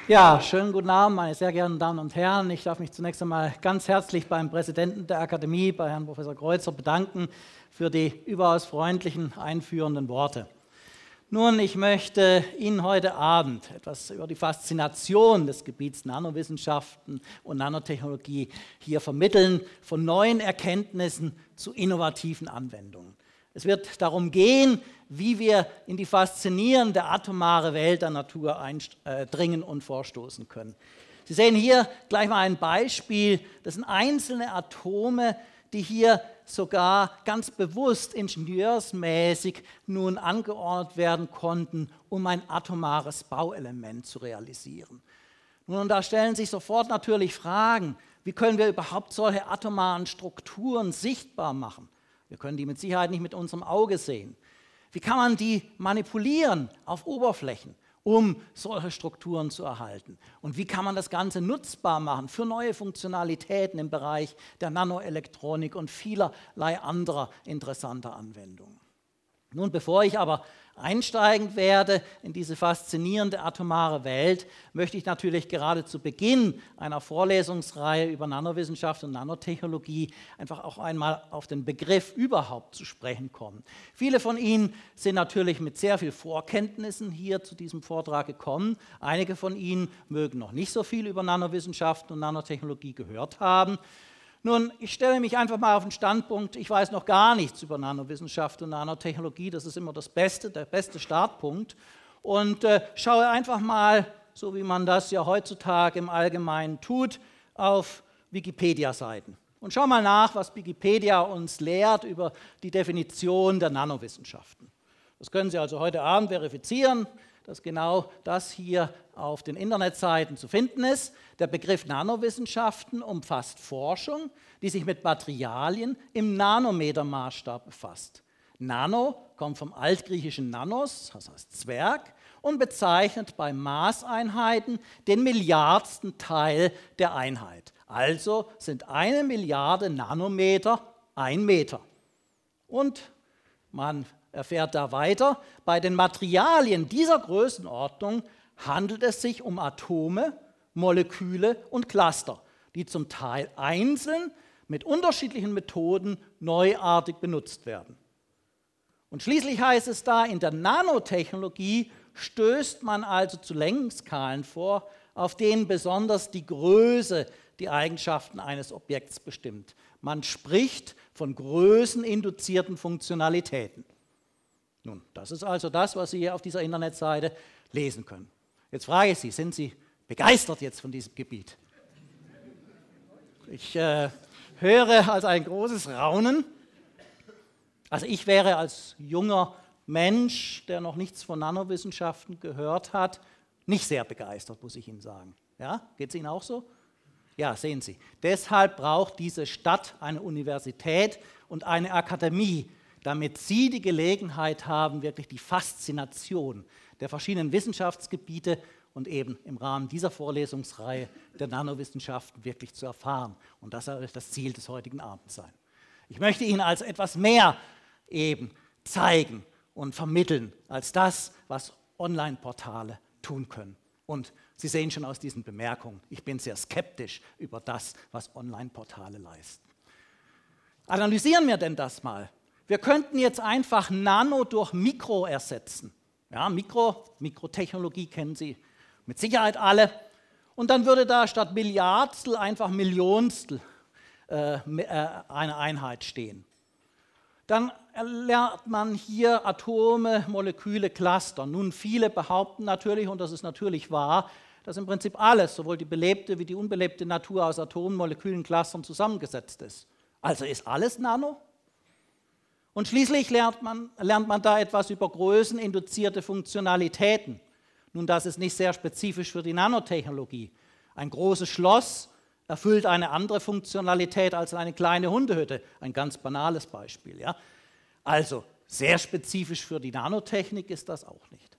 Ja, schönen guten Abend, meine sehr geehrten Damen und Herren. Ich darf mich zunächst einmal ganz herzlich beim Präsidenten der Akademie, bei Herrn Professor Kreuzer, bedanken für die überaus freundlichen, einführenden Worte. Nun, ich möchte Ihnen heute Abend etwas über die Faszination des Gebiets Nanowissenschaften und Nanotechnologie hier vermitteln, von neuen Erkenntnissen zu innovativen Anwendungen. Es wird darum gehen, wie wir in die faszinierende atomare Welt der Natur eindringen und vorstoßen können. Sie sehen hier gleich mal ein Beispiel. Das sind einzelne Atome, die hier sogar ganz bewusst ingenieursmäßig nun angeordnet werden konnten, um ein atomares Bauelement zu realisieren. Nun, da stellen sich sofort natürlich Fragen, wie können wir überhaupt solche atomaren Strukturen sichtbar machen? Wir können die mit Sicherheit nicht mit unserem Auge sehen. Wie kann man die manipulieren auf Oberflächen, um solche Strukturen zu erhalten? Und wie kann man das Ganze nutzbar machen für neue Funktionalitäten im Bereich der Nanoelektronik und vielerlei anderer interessanter Anwendungen? Nun, bevor ich aber einsteigen werde in diese faszinierende atomare Welt, möchte ich natürlich gerade zu Beginn einer Vorlesungsreihe über Nanowissenschaft und Nanotechnologie einfach auch einmal auf den Begriff überhaupt zu sprechen kommen. Viele von Ihnen sind natürlich mit sehr viel Vorkenntnissen hier zu diesem Vortrag gekommen. Einige von Ihnen mögen noch nicht so viel über Nanowissenschaft und Nanotechnologie gehört haben. Nun, ich stelle mich einfach mal auf den Standpunkt, ich weiß noch gar nichts über Nanowissenschaft und Nanotechnologie, das ist immer der beste Startpunkt, und schaue einfach mal, so wie man das ja heutzutage im Allgemeinen tut, auf Wikipedia-Seiten. Und schau mal nach, was Wikipedia uns lehrt über die Definition der Nanowissenschaften. Das können Sie also heute Abend verifizieren, dass genau das hier auf den Internetseiten zu finden ist. Der Begriff Nanowissenschaften umfasst Forschung, die sich mit Materialien im Nanometermaßstab befasst. Nano kommt vom altgriechischen Nanos, das heißt Zwerg, und bezeichnet bei Maßeinheiten den Milliardsten Teil der Einheit. Also sind 1 Milliarde Nanometer 1 Meter. Und man erfährt da weiter, bei den Materialien dieser Größenordnung handelt es sich um Atome, Moleküle und Cluster, die zum Teil einzeln mit unterschiedlichen Methoden neuartig benutzt werden. Und schließlich heißt es da, in der Nanotechnologie stößt man also zu Längenskalen vor, auf denen besonders die Größe die Eigenschaften eines Objekts bestimmt. Man spricht von größeninduzierten Funktionalitäten. Nun, das ist also das, was Sie hier auf dieser Internetseite lesen können. Jetzt frage ich Sie, sind Sie begeistert jetzt von diesem Gebiet? Ich höre also ein großes Raunen. Also ich wäre als junger Mensch, der noch nichts von Nanowissenschaften gehört hat, nicht sehr begeistert, muss ich Ihnen sagen. Ja, geht es Ihnen auch so? Ja, sehen Sie. Deshalb braucht diese Stadt eine Universität und eine Akademie, damit Sie die Gelegenheit haben, wirklich die Faszination der verschiedenen Wissenschaftsgebiete und eben im Rahmen dieser Vorlesungsreihe der Nanowissenschaften wirklich zu erfahren. Und das soll das Ziel des heutigen Abends sein. Ich möchte Ihnen also etwas mehr eben zeigen und vermitteln als das, was Online-Portale tun können. Und Sie sehen schon aus diesen Bemerkungen, ich bin sehr skeptisch über das, was Online-Portale leisten. Analysieren wir denn das mal. Wir könnten jetzt einfach Nano durch Mikro ersetzen. Ja, Mikrotechnologie kennen Sie mit Sicherheit alle. Und dann würde da statt Milliardstel einfach Millionstel eine Einheit stehen. Dann lernt man hier Atome, Moleküle, Cluster. Nun, viele behaupten natürlich, und das ist natürlich wahr, dass im Prinzip alles, sowohl die belebte wie die unbelebte Natur aus Atomen, Molekülen, Clustern zusammengesetzt ist. Also ist alles Nano? Und schließlich lernt man da etwas über größeninduzierte Funktionalitäten. Nun, das ist nicht sehr spezifisch für die Nanotechnologie. Ein großes Schloss erfüllt eine andere Funktionalität als eine kleine Hundehütte. Ein ganz banales Beispiel. Ja? Also sehr spezifisch für die Nanotechnik ist das auch nicht.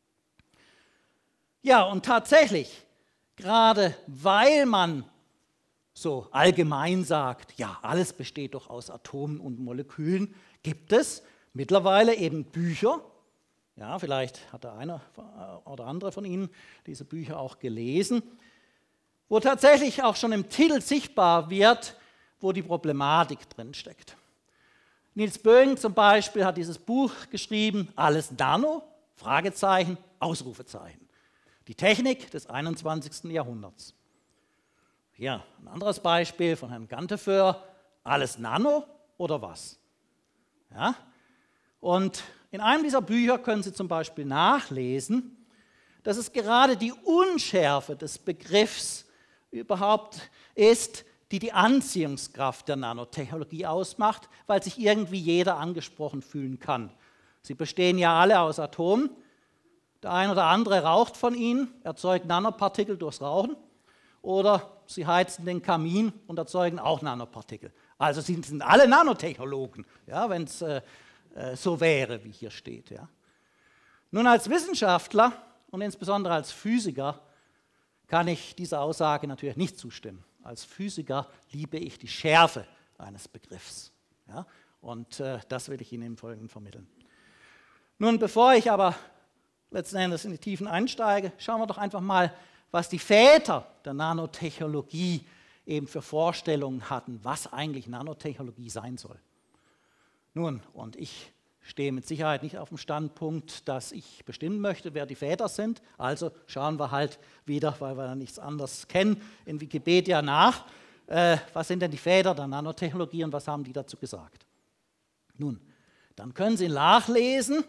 Ja, und tatsächlich, gerade weil man so allgemein sagt, ja, alles besteht doch aus Atomen und Molekülen, gibt es mittlerweile eben Bücher, Ja, vielleicht hat der eine oder andere von Ihnen diese Bücher auch gelesen, wo tatsächlich auch schon im Titel sichtbar wird, wo die Problematik drinsteckt. Niels Boegen zum Beispiel hat dieses Buch geschrieben, Alles Nano, Fragezeichen, Ausrufezeichen. Die Technik des 21. Jahrhunderts. Hier ein anderes Beispiel von Herrn Ganteföhr, Alles Nano oder was? Ja? Und in einem dieser Bücher können Sie zum Beispiel nachlesen, dass es gerade die Unschärfe des Begriffs überhaupt ist, die die Anziehungskraft der Nanotechnologie ausmacht, weil sich irgendwie jeder angesprochen fühlen kann. Sie bestehen ja alle aus Atomen. Der ein oder andere raucht von ihnen, erzeugt Nanopartikel durchs Rauchen. Oder sie heizen den Kamin und erzeugen auch Nanopartikel. Also sie sind alle Nanotechnologen, ja, wenn es so wäre, wie hier steht. Ja. Nun, als Wissenschaftler und insbesondere als Physiker kann ich dieser Aussage natürlich nicht zustimmen. Als Physiker liebe ich die Schärfe eines Begriffs. Ja? Und das will ich Ihnen im Folgenden vermitteln. Nun, bevor ich aber letzten Endes in die Tiefen einsteige, schauen wir doch einfach mal, was die Väter der Nanotechnologie eben für Vorstellungen hatten, was eigentlich Nanotechnologie sein soll. Nun, und ich stehe mit Sicherheit nicht auf dem Standpunkt, dass ich bestimmen möchte, wer die Väter sind. Also schauen wir halt wieder, weil wir ja nichts anderes kennen, in Wikipedia nach. Was sind denn die Väter der Nanotechnologie und was haben die dazu gesagt? Nun, dann können Sie nachlesen.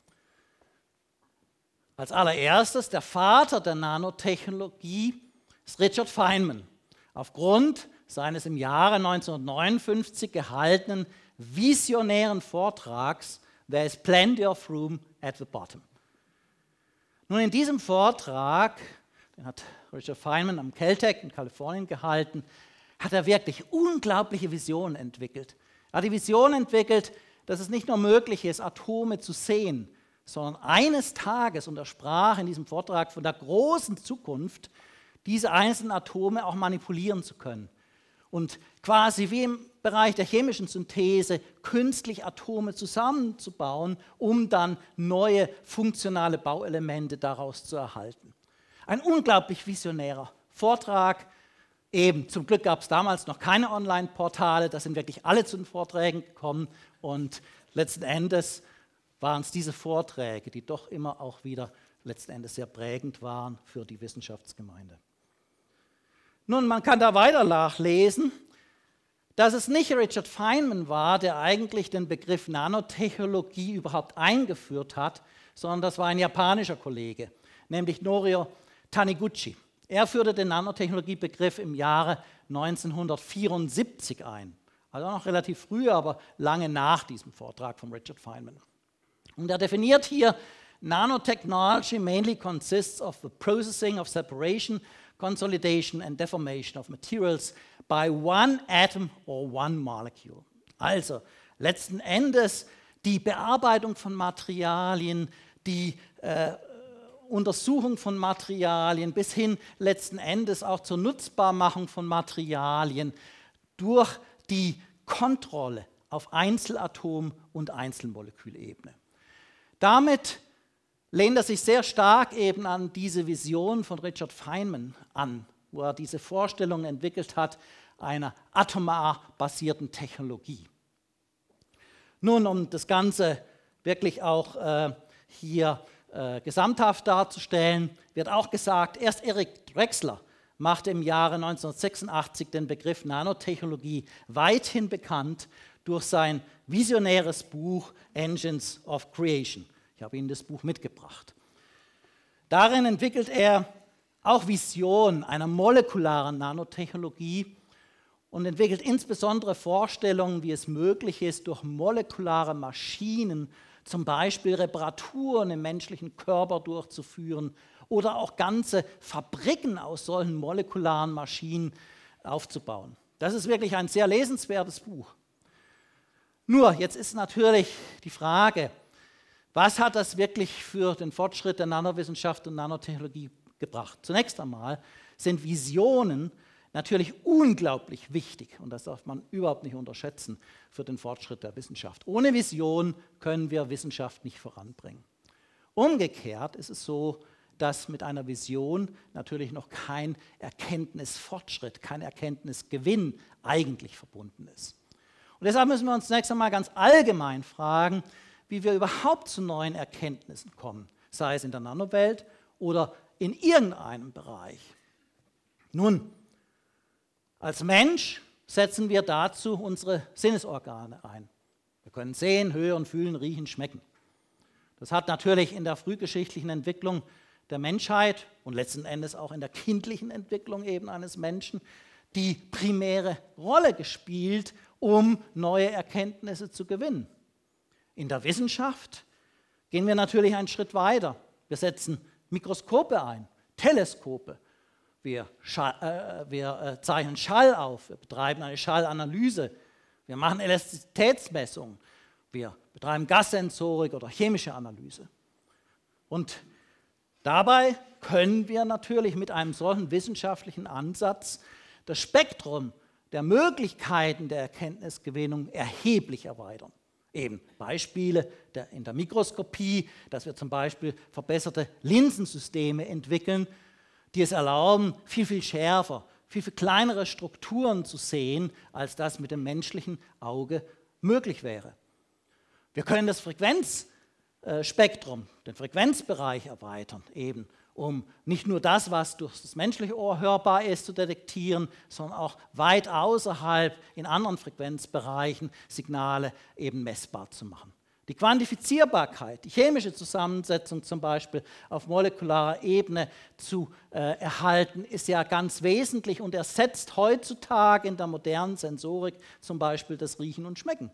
Als allererstes, der Vater der Nanotechnologie ist Richard Feynman. Aufgrund seines im Jahre 1959 gehaltenen visionären Vortrags There is plenty of room at the bottom. Nun, in diesem Vortrag, den hat Richard Feynman am Caltech in Kalifornien gehalten, hat er wirklich unglaubliche Visionen entwickelt. Er hat die Vision entwickelt, dass es nicht nur möglich ist, Atome zu sehen, sondern eines Tages, und er sprach in diesem Vortrag von der großen Zukunft, diese einzelnen Atome auch manipulieren zu können. Und quasi wie im Bereich der chemischen Synthese künstlich Atome zusammenzubauen, um dann neue funktionale Bauelemente daraus zu erhalten. Ein unglaublich visionärer Vortrag. Eben, zum Glück gab es damals noch keine Online-Portale, da sind wirklich alle zu den Vorträgen gekommen und letzten Endes waren es diese Vorträge, die doch immer auch wieder letzten Endes sehr prägend waren für die Wissenschaftsgemeinde. Nun, man kann da weiter nachlesen, dass es nicht Richard Feynman war, der eigentlich den Begriff Nanotechnologie überhaupt eingeführt hat, sondern das war ein japanischer Kollege, nämlich Norio Taniguchi. Er führte den Nanotechnologiebegriff im Jahre 1974 ein, also noch relativ früh, aber lange nach diesem Vortrag von Richard Feynman. Und er definiert hier, Nanotechnology mainly consists of the processing of separation, consolidation and deformation of materials by one atom or one molecule. Also letzten Endes die Bearbeitung von Materialien, die Untersuchung von Materialien bis hin letzten Endes auch zur Nutzbarmachung von Materialien durch die Kontrolle auf Einzelatom- und Einzelmolekülebene. Damit lehnt er sich sehr stark eben an diese Vision von Richard Feynman an, wo er diese Vorstellung entwickelt hat, einer atomar basierten Technologie. Nun, um das Ganze wirklich auch hier gesamthaft darzustellen, wird auch gesagt, erst Eric Drexler machte im Jahre 1986 den Begriff Nanotechnologie weithin bekannt durch sein visionäres Buch Engines of Creation. Ich habe Ihnen das Buch mitgebracht. Darin entwickelt er auch Visionen einer molekularen Nanotechnologie und entwickelt insbesondere Vorstellungen, wie es möglich ist, durch molekulare Maschinen zum Beispiel Reparaturen im menschlichen Körper durchzuführen oder auch ganze Fabriken aus solchen molekularen Maschinen aufzubauen. Das ist wirklich ein sehr lesenswertes Buch. Nur, jetzt ist natürlich die Frage, was hat das wirklich für den Fortschritt der Nanowissenschaft und Nanotechnologie gebracht? Zunächst einmal sind Visionen natürlich unglaublich wichtig und das darf man überhaupt nicht unterschätzen für den Fortschritt der Wissenschaft. Ohne Vision können wir Wissenschaft nicht voranbringen. Umgekehrt ist es so, dass mit einer Vision natürlich noch kein Erkenntnisfortschritt, kein Erkenntnisgewinn eigentlich verbunden ist. Und deshalb müssen wir uns zunächst einmal ganz allgemein fragen, wie wir überhaupt zu neuen Erkenntnissen kommen, sei es in der Nanowelt oder in irgendeinem Bereich. Nun, als Mensch setzen wir dazu unsere Sinnesorgane ein. Wir können sehen, hören, fühlen, riechen, schmecken. Das hat natürlich in der frühgeschichtlichen Entwicklung der Menschheit und letzten Endes auch in der kindlichen Entwicklung eben eines Menschen die primäre Rolle gespielt, um neue Erkenntnisse zu gewinnen. In der Wissenschaft gehen wir natürlich einen Schritt weiter. Wir setzen Mikroskope ein, Teleskope. Wir zeichnen Schall auf, wir betreiben eine Schallanalyse, wir machen Elastizitätsmessungen, wir betreiben Gassensorik oder chemische Analyse. Und dabei können wir natürlich mit einem solchen wissenschaftlichen Ansatz das Spektrum der Möglichkeiten der Erkenntnisgewinnung erheblich erweitern. Eben Beispiele in der Mikroskopie, dass wir zum Beispiel verbesserte Linsensysteme entwickeln, die es erlauben, viel, viel schärfer, viel, viel kleinere Strukturen zu sehen, als das mit dem menschlichen Auge möglich wäre. Wir können das Frequenzspektrum, den Frequenzbereich erweitern, eben um nicht nur das, was durch das menschliche Ohr hörbar ist, zu detektieren, sondern auch weit außerhalb in anderen Frequenzbereichen Signale eben messbar zu machen. Die Quantifizierbarkeit, die chemische Zusammensetzung zum Beispiel auf molekularer Ebene zu erhalten, ist ja ganz wesentlich und ersetzt heutzutage in der modernen Sensorik zum Beispiel das Riechen und Schmecken.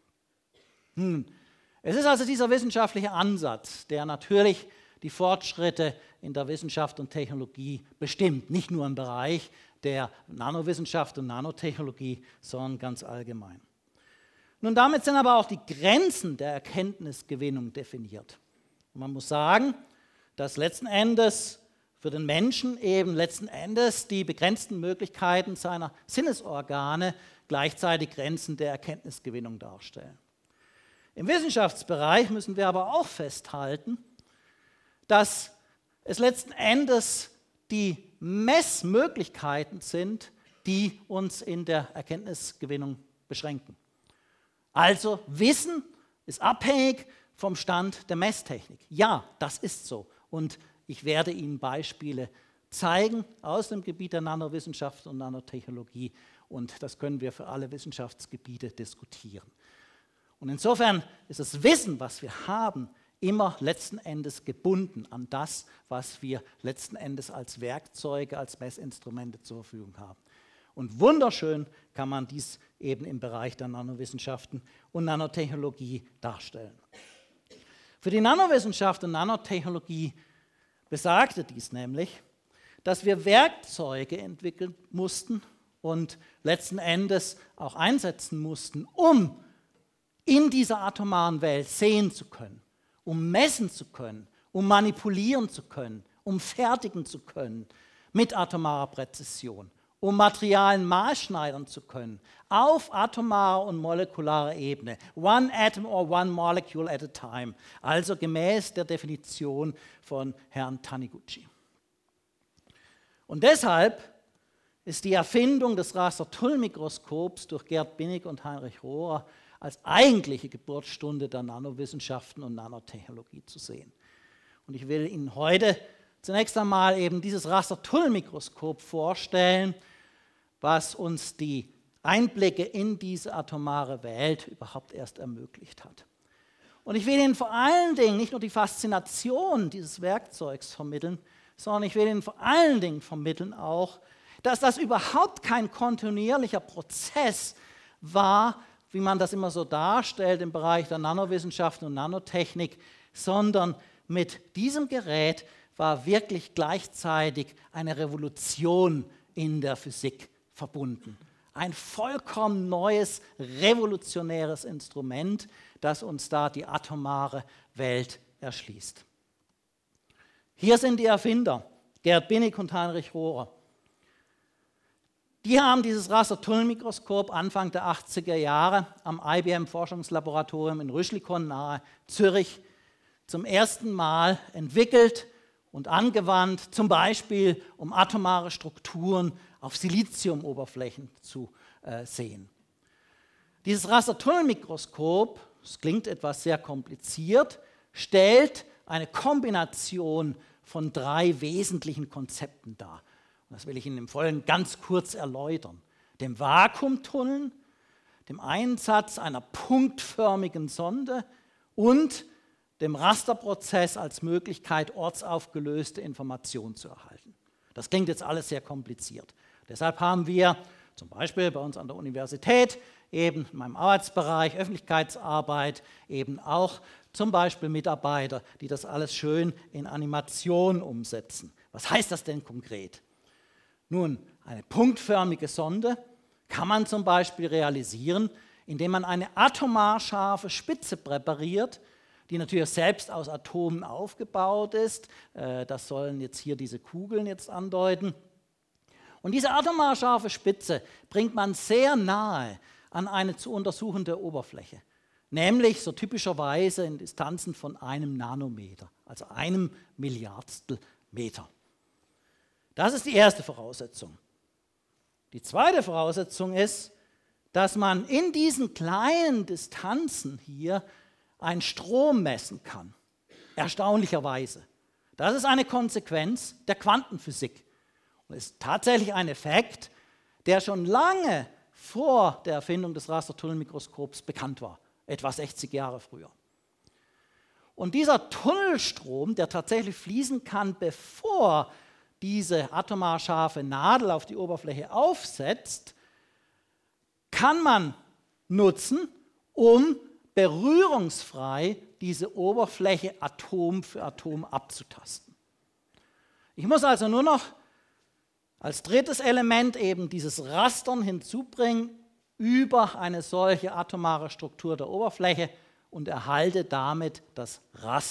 Es ist also dieser wissenschaftliche Ansatz, der natürlich die Fortschritte in der Wissenschaft und Technologie bestimmt, nicht nur im Bereich der Nanowissenschaft und Nanotechnologie, sondern ganz allgemein. Nun, damit sind aber auch die Grenzen der Erkenntnisgewinnung definiert. Und man muss sagen, dass letzten Endes für den Menschen eben letzten Endes die begrenzten Möglichkeiten seiner Sinnesorgane gleichzeitig Grenzen der Erkenntnisgewinnung darstellen. Im Wissenschaftsbereich müssen wir aber auch festhalten, dass es letzten Endes die Messmöglichkeiten sind, die uns in der Erkenntnisgewinnung beschränken. Also Wissen ist abhängig vom Stand der Messtechnik. Ja, das ist so. Und ich werde Ihnen Beispiele zeigen aus dem Gebiet der Nanowissenschaft und Nanotechnologie. Und das können wir für alle Wissenschaftsgebiete diskutieren. Und insofern ist das Wissen, was wir haben, immer letzten Endes gebunden an das, was wir letzten Endes als Werkzeuge, als Messinstrumente zur Verfügung haben. Und wunderschön kann man dies eben im Bereich der Nanowissenschaften und Nanotechnologie darstellen. Für die Nanowissenschaft und Nanotechnologie besagte dies nämlich, dass wir Werkzeuge entwickeln mussten und letzten Endes auch einsetzen mussten, um in dieser atomaren Welt sehen zu können, um messen zu können, um manipulieren zu können, um fertigen zu können mit atomarer Präzision, um Materialien maßschneidern zu können, auf atomarer und molekularer Ebene. One atom or one molecule at a time. Also gemäß der Definition von Herrn Taniguchi. Und deshalb ist die Erfindung des Rastertullmikroskops durch Gerd Binnig und Heinrich Rohrer als eigentliche Geburtsstunde der Nanowissenschaften und Nanotechnologie zu sehen. Und ich will Ihnen heute zunächst einmal eben dieses Rastertullmikroskop vorstellen, was uns die Einblicke in diese atomare Welt überhaupt erst ermöglicht hat. Und ich will Ihnen vor allen Dingen nicht nur die Faszination dieses Werkzeugs vermitteln, sondern ich will Ihnen vor allen Dingen vermitteln auch, dass das überhaupt kein kontinuierlicher Prozess war, wie man das immer so darstellt im Bereich der Nanowissenschaften und Nanotechnik, sondern mit diesem Gerät war wirklich gleichzeitig eine Revolution in der Physik verbunden. Ein vollkommen neues, revolutionäres Instrument, das uns da die atomare Welt erschließt. Hier sind die Erfinder, Gerd Binnig und Heinrich Rohrer. Die haben dieses Rastertullmikroskop Anfang der 80er Jahre am IBM-Forschungslaboratorium in Rüschlikon nahe Zürich zum ersten Mal entwickelt und angewandt, zum Beispiel um atomare Strukturen auf Siliziumoberflächen zu sehen. Dieses Rastertunnelmikroskop, das klingt etwas sehr kompliziert, stellt eine Kombination von 3 wesentlichen Konzepten dar. Und das will ich Ihnen im Folgenden ganz kurz erläutern. Dem Vakuumtunnel, dem Einsatz einer punktförmigen Sonde und dem Rasterprozess als Möglichkeit, ortsaufgelöste Informationen zu erhalten. Das klingt jetzt alles sehr kompliziert. Deshalb haben wir zum Beispiel bei uns an der Universität eben in meinem Arbeitsbereich Öffentlichkeitsarbeit eben auch zum Beispiel Mitarbeiter, die das alles schön in Animation umsetzen. Was heißt das denn konkret? Nun, eine punktförmige Sonde kann man zum Beispiel realisieren, indem man eine atomar scharfe Spitze präpariert, die natürlich selbst aus Atomen aufgebaut ist. Das sollen jetzt hier diese Kugeln jetzt andeuten. Und diese atomar scharfe Spitze bringt man sehr nahe an eine zu untersuchende Oberfläche, nämlich so typischerweise in Distanzen von 1 Nanometer, also 1 Milliardstel Meter. Das ist die erste Voraussetzung. Die zweite Voraussetzung ist, dass man in diesen kleinen Distanzen hier einen Strom messen kann, erstaunlicherweise. Das ist eine Konsequenz der Quantenphysik und ist tatsächlich ein Effekt, der schon lange vor der Erfindung des Rastertunnelmikroskops bekannt war, etwa 60 Jahre früher. Und dieser Tunnelstrom, der tatsächlich fließen kann, bevor diese atomar scharfe Nadel auf die Oberfläche aufsetzt, kann man nutzen, um berührungsfrei diese Oberfläche Atom für Atom abzutasten. Ich muss also nur noch als drittes Element eben dieses Rastern hinzubringen über eine solche atomare Struktur der Oberfläche und erhalte damit das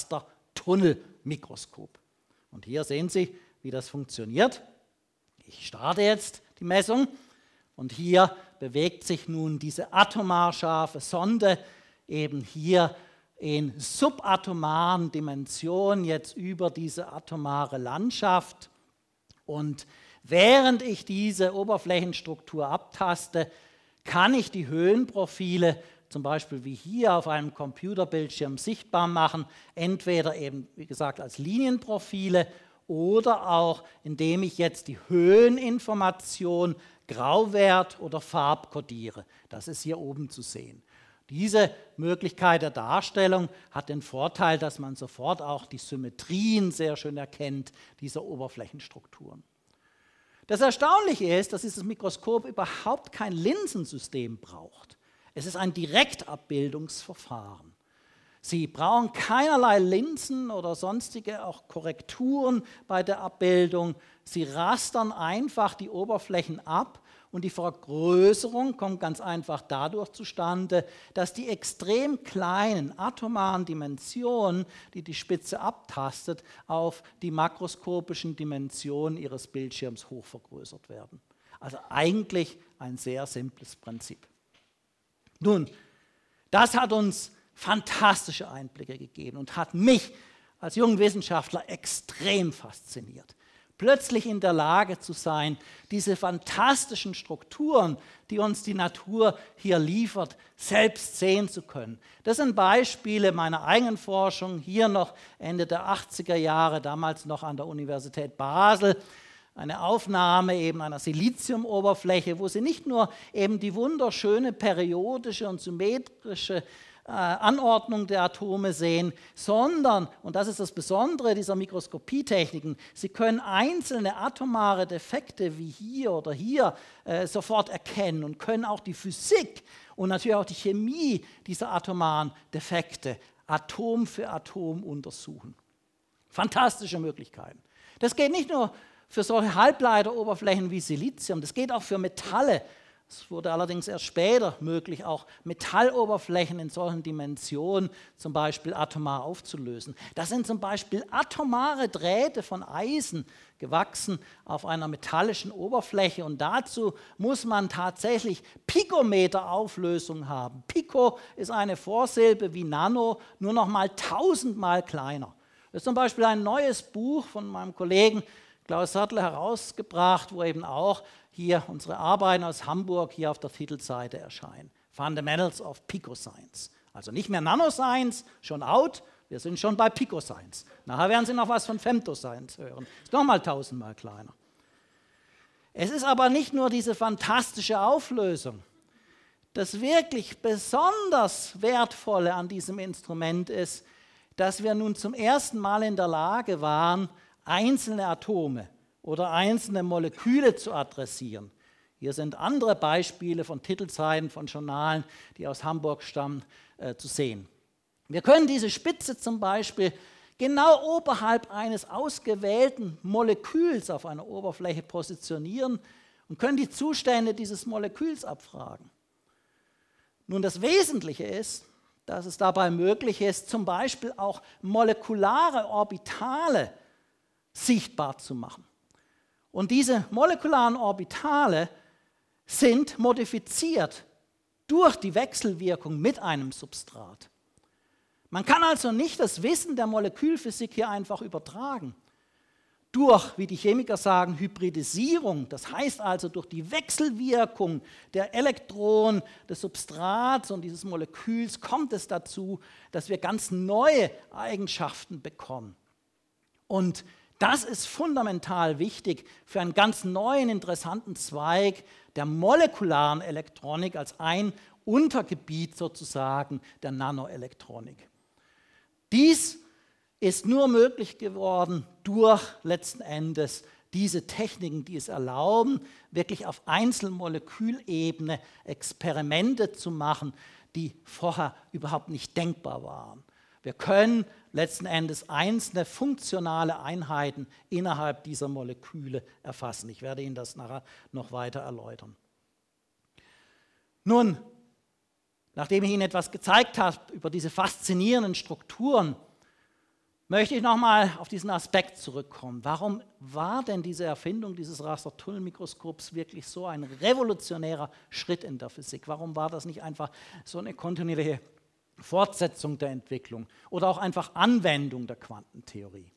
Rastertunnelmikroskop. Und hier sehen Sie, wie das funktioniert. Ich starte jetzt die Messung und hier bewegt sich nun diese atomar scharfe Sonde eben hier in subatomaren Dimensionen jetzt über diese atomare Landschaft. Und während ich diese Oberflächenstruktur abtaste, kann ich die Höhenprofile zum Beispiel wie hier auf einem Computerbildschirm sichtbar machen, entweder eben, wie gesagt, als Linienprofile oder auch, indem ich jetzt die Höheninformation Grauwert oder farbkodiere. Das ist hier oben zu sehen. Diese Möglichkeit der Darstellung hat den Vorteil, dass man sofort auch die Symmetrien sehr schön erkennt, dieser Oberflächenstrukturen. Das Erstaunliche ist, dass dieses Mikroskop überhaupt kein Linsensystem braucht. Es ist ein Direktabbildungsverfahren. Sie brauchen keinerlei Linsen oder sonstige auch Korrekturen bei der Abbildung. Sie rastern einfach die Oberflächen ab und die Vergrößerung kommt ganz einfach dadurch zustande, dass die extrem kleinen atomaren Dimensionen, die die Spitze abtastet, auf die makroskopischen Dimensionen Ihres Bildschirms hochvergrößert werden. Also eigentlich ein sehr simples Prinzip. Nun, das hat uns fantastische Einblicke gegeben und hat mich als jungen Wissenschaftler extrem fasziniert. Plötzlich in der Lage zu sein, diese fantastischen Strukturen, die uns die Natur hier liefert, selbst sehen zu können. Das sind Beispiele meiner eigenen Forschung, hier noch Ende der 80er Jahre, damals noch an der Universität Basel, eine Aufnahme eben einer Siliziumoberfläche, wo Sie nicht nur eben die wunderschöne periodische und symmetrische Anordnung der Atome sehen, sondern, und das ist das Besondere dieser Mikroskopietechniken, Sie können einzelne atomare Defekte wie hier oder hier sofort erkennen und können auch die Physik und natürlich auch die Chemie dieser atomaren Defekte Atom für Atom untersuchen. Fantastische Möglichkeiten. Das geht nicht nur für solche Halbleiteroberflächen wie Silizium, das geht auch für Metalle, Es wurde allerdings erst später möglich, auch Metalloberflächen in solchen Dimensionen zum Beispiel atomar aufzulösen. Das sind zum Beispiel atomare Drähte von Eisen gewachsen auf einer metallischen Oberfläche und dazu muss man tatsächlich Pikometer-Auflösung haben. Pico ist eine Vorsilbe wie Nano, nur noch mal 1000-mal kleiner. Das ist zum Beispiel ein neues Buch von meinem Kollegen Klaus Sattler herausgebracht, wo eben auch hier unsere Arbeiten aus Hamburg hier auf der Titelseite erscheinen. Fundamentals of Picoscience. Also nicht mehr Nanoscience, schon out, wir sind schon bei Picoscience. Nachher werden Sie noch was von Femtoscience hören. Ist nochmal 1000-mal kleiner. Es ist aber nicht nur diese fantastische Auflösung. Das wirklich besonders Wertvolle an diesem Instrument ist, dass wir nun zum ersten Mal in der Lage waren, einzelne Atome oder einzelne Moleküle zu adressieren. Hier sind andere Beispiele von Titelseiten von Journalen, die aus Hamburg stammen, zu sehen. Wir können diese Spitze zum Beispiel genau oberhalb eines ausgewählten Moleküls auf einer Oberfläche positionieren und können die Zustände dieses Moleküls abfragen. Nun, das Wesentliche ist, dass es dabei möglich ist, zum Beispiel auch molekulare Orbitale sichtbar zu machen. Und diese molekularen Orbitale sind modifiziert durch die Wechselwirkung mit einem Substrat. Man kann also nicht das Wissen der Molekülphysik hier einfach übertragen. Durch, wie die Chemiker sagen, Hybridisierung, das heißt also durch die Wechselwirkung der Elektronen, des Substrats und dieses Moleküls kommt es dazu, dass wir ganz neue Eigenschaften bekommen. Und das ist fundamental wichtig für einen ganz neuen, interessanten Zweig der molekularen Elektronik als ein Untergebiet sozusagen der Nanoelektronik. Dies ist nur möglich geworden durch letzten Endes diese Techniken, die es erlauben, wirklich auf Einzelmolekülebene Experimente zu machen, die vorher überhaupt nicht denkbar waren. Wir können letzten Endes einzelne funktionale Einheiten innerhalb dieser Moleküle erfassen. Ich werde Ihnen das nachher noch weiter erläutern. Nun, nachdem ich Ihnen etwas gezeigt habe über diese faszinierenden Strukturen, möchte ich nochmal auf diesen Aspekt zurückkommen. Warum war denn diese Erfindung dieses Rastertunnelmikroskops wirklich so ein revolutionärer Schritt in der Physik? Warum war das nicht einfach so eine kontinuierliche Fortsetzung der Entwicklung oder auch einfach Anwendung der Quantentheorie?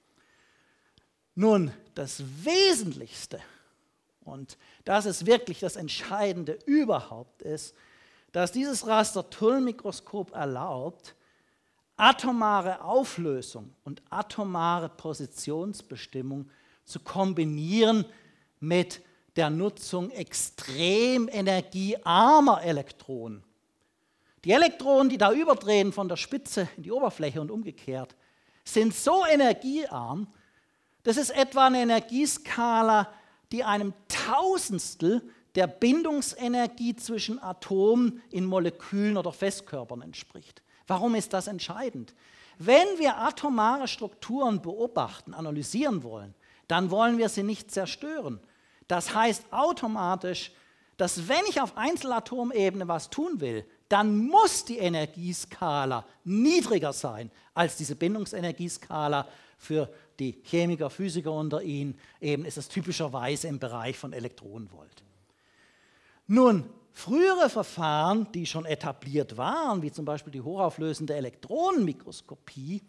Nun, das Wesentlichste, und das ist wirklich das Entscheidende überhaupt, ist, dass dieses Rastertunnelmikroskop erlaubt, atomare Auflösung und atomare Positionsbestimmung zu kombinieren mit der Nutzung extrem energiearmer Elektronen. Die Elektronen, die da überdrehen von der Spitze in die Oberfläche und umgekehrt, sind so energiearm, das ist etwa eine Energieskala, die einem Tausendstel der Bindungsenergie zwischen Atomen in Molekülen oder Festkörpern entspricht. Warum ist das entscheidend? Wenn wir atomare Strukturen beobachten, analysieren wollen, dann wollen wir sie nicht zerstören. Das heißt automatisch, dass wenn ich auf Einzelatomebene was tun will, dann muss die Energieskala niedriger sein als diese Bindungsenergieskala. Für die Chemiker, Physiker unter Ihnen eben ist es typischerweise im Bereich von Elektronenvolt. Nun, frühere Verfahren, die schon etabliert waren, wie zum Beispiel die hochauflösende Elektronenmikroskopie,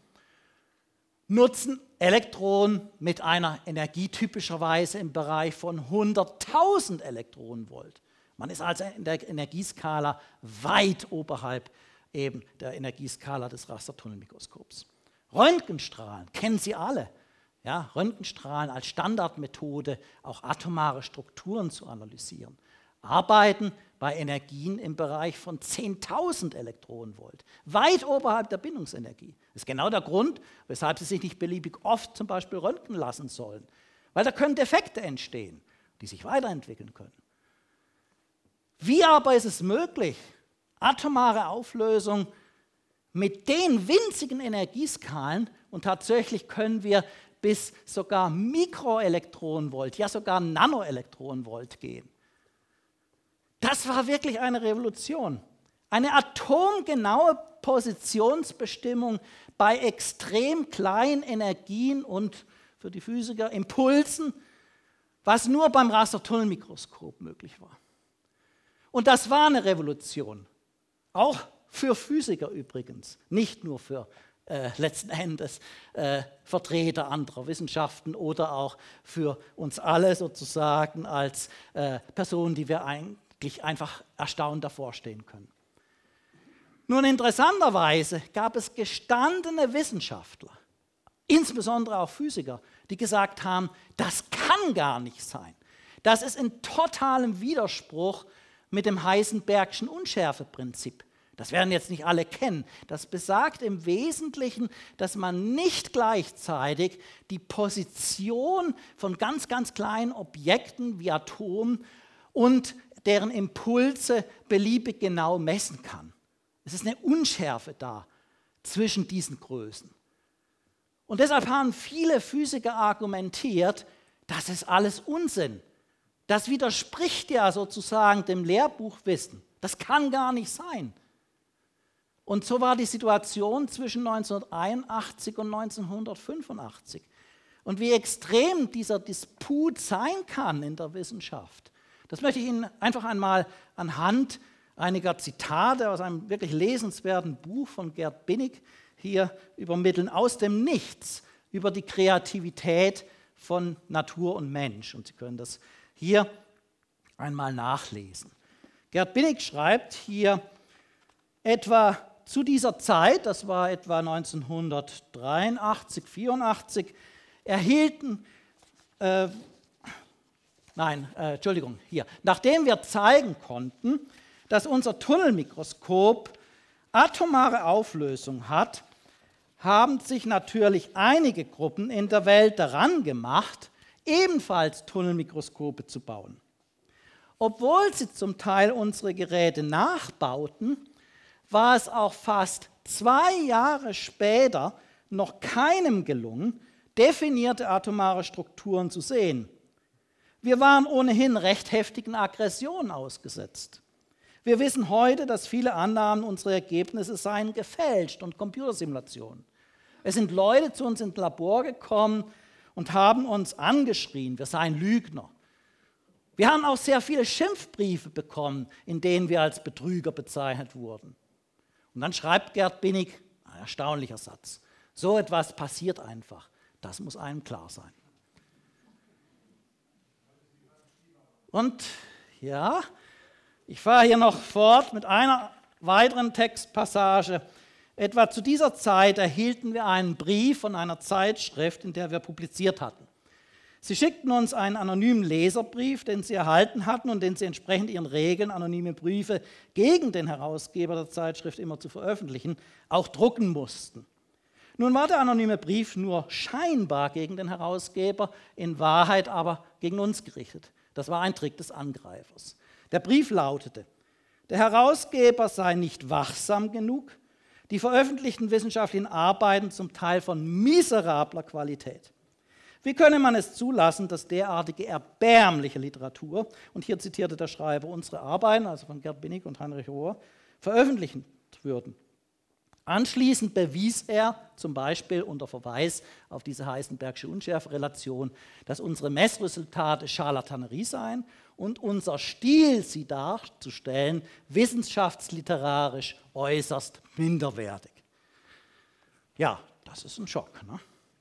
nutzen Elektronen mit einer Energie typischerweise im Bereich von 100.000 Elektronenvolt. Man ist also in der Energieskala weit oberhalb eben der Energieskala des Rastertunnelmikroskops. Röntgenstrahlen kennen Sie alle. Ja, Röntgenstrahlen als Standardmethode, auch atomare Strukturen zu analysieren, arbeiten bei Energien im Bereich von 10.000 Elektronenvolt, weit oberhalb der Bindungsenergie. Das ist genau der Grund, weshalb Sie sich nicht beliebig oft zum Beispiel röntgen lassen sollen, weil da können Defekte entstehen, die sich weiterentwickeln können. Wie aber ist es möglich, atomare Auflösung mit den winzigen Energieskalen, und tatsächlich können wir bis sogar Mikroelektronenvolt, ja sogar Nanoelektronenvolt gehen. Das war wirklich eine Revolution. Eine atomgenaue Positionsbestimmung bei extrem kleinen Energien und für die Physiker Impulsen, was nur beim Rastertunnelmikroskop möglich war. Und das war eine Revolution, auch für Physiker übrigens, nicht nur für letzten Endes Vertreter anderer Wissenschaften oder auch für uns alle sozusagen als Personen, die wir eigentlich einfach erstaunt davor stehen können. Nun, interessanterweise gab es gestandene Wissenschaftler, insbesondere auch Physiker, die gesagt haben, das kann gar nicht sein. Das ist in totalem Widerspruch mit dem Heisenbergschen Unschärfeprinzip. Das werden jetzt nicht alle kennen. Das besagt im Wesentlichen, dass man nicht gleichzeitig die Position von ganz, ganz kleinen Objekten wie Atomen und deren Impulse beliebig genau messen kann. Es ist eine Unschärfe da zwischen diesen Größen. Und deshalb haben viele Physiker argumentiert, das ist alles Unsinn. Das widerspricht ja sozusagen dem Lehrbuchwissen. Das kann gar nicht sein. Und so war die Situation zwischen 1981 und 1985. Und wie extrem dieser Disput sein kann in der Wissenschaft, das möchte ich Ihnen einfach einmal anhand einiger Zitate aus einem wirklich lesenswerten Buch von Gerd Binnig hier übermitteln, aus dem Nichts, über die Kreativität von Natur und Mensch. Und Sie können das hier einmal nachlesen. Gerd Binnig schreibt hier, etwa zu dieser Zeit, das war etwa 1983, 84, nachdem wir zeigen konnten, dass unser Tunnelmikroskop atomare Auflösung hat, haben sich natürlich einige Gruppen in der Welt daran gemacht, ebenfalls Tunnelmikroskope zu bauen. Obwohl sie zum Teil unsere Geräte nachbauten, war es auch fast 2 Jahre später noch keinem gelungen, definierte atomare Strukturen zu sehen. Wir waren ohnehin recht heftigen Aggressionen ausgesetzt. Wir wissen heute, dass viele Annahmen unserer Ergebnisse seien gefälscht und Computersimulationen. Es sind Leute zu uns ins Labor gekommen und haben uns angeschrien, wir seien Lügner. Wir haben auch sehr viele Schimpfbriefe bekommen, in denen wir als Betrüger bezeichnet wurden. Und dann schreibt Gerd Binnig, ein erstaunlicher Satz, so etwas passiert einfach, das muss einem klar sein. Und ja, ich fahre hier noch fort mit einer weiteren Textpassage. Etwa zu dieser Zeit erhielten wir einen Brief von einer Zeitschrift, in der wir publiziert hatten. Sie schickten uns einen anonymen Leserbrief, den sie erhalten hatten und den sie entsprechend ihren Regeln, anonyme Briefe gegen den Herausgeber der Zeitschrift immer zu veröffentlichen, auch drucken mussten. Nun war der anonyme Brief nur scheinbar gegen den Herausgeber, in Wahrheit aber gegen uns gerichtet. Das war ein Trick des Angreifers. Der Brief lautete, der Herausgeber sei nicht wachsam genug, die veröffentlichten wissenschaftlichen Arbeiten zum Teil von miserabler Qualität. Wie könne man es zulassen, dass derartige erbärmliche Literatur, und hier zitierte der Schreiber unsere Arbeiten, also von Gerd Binnig und Heinrich Rohr, veröffentlichen würden? Anschließend bewies er zum Beispiel unter Verweis auf diese Heisenbergsche Unschärferelation, dass unsere Messresultate Scharlatanerie seien und unser Stil, sie darzustellen, wissenschaftsliterarisch äußerst minderwertig. Ja, das ist ein Schock, ne?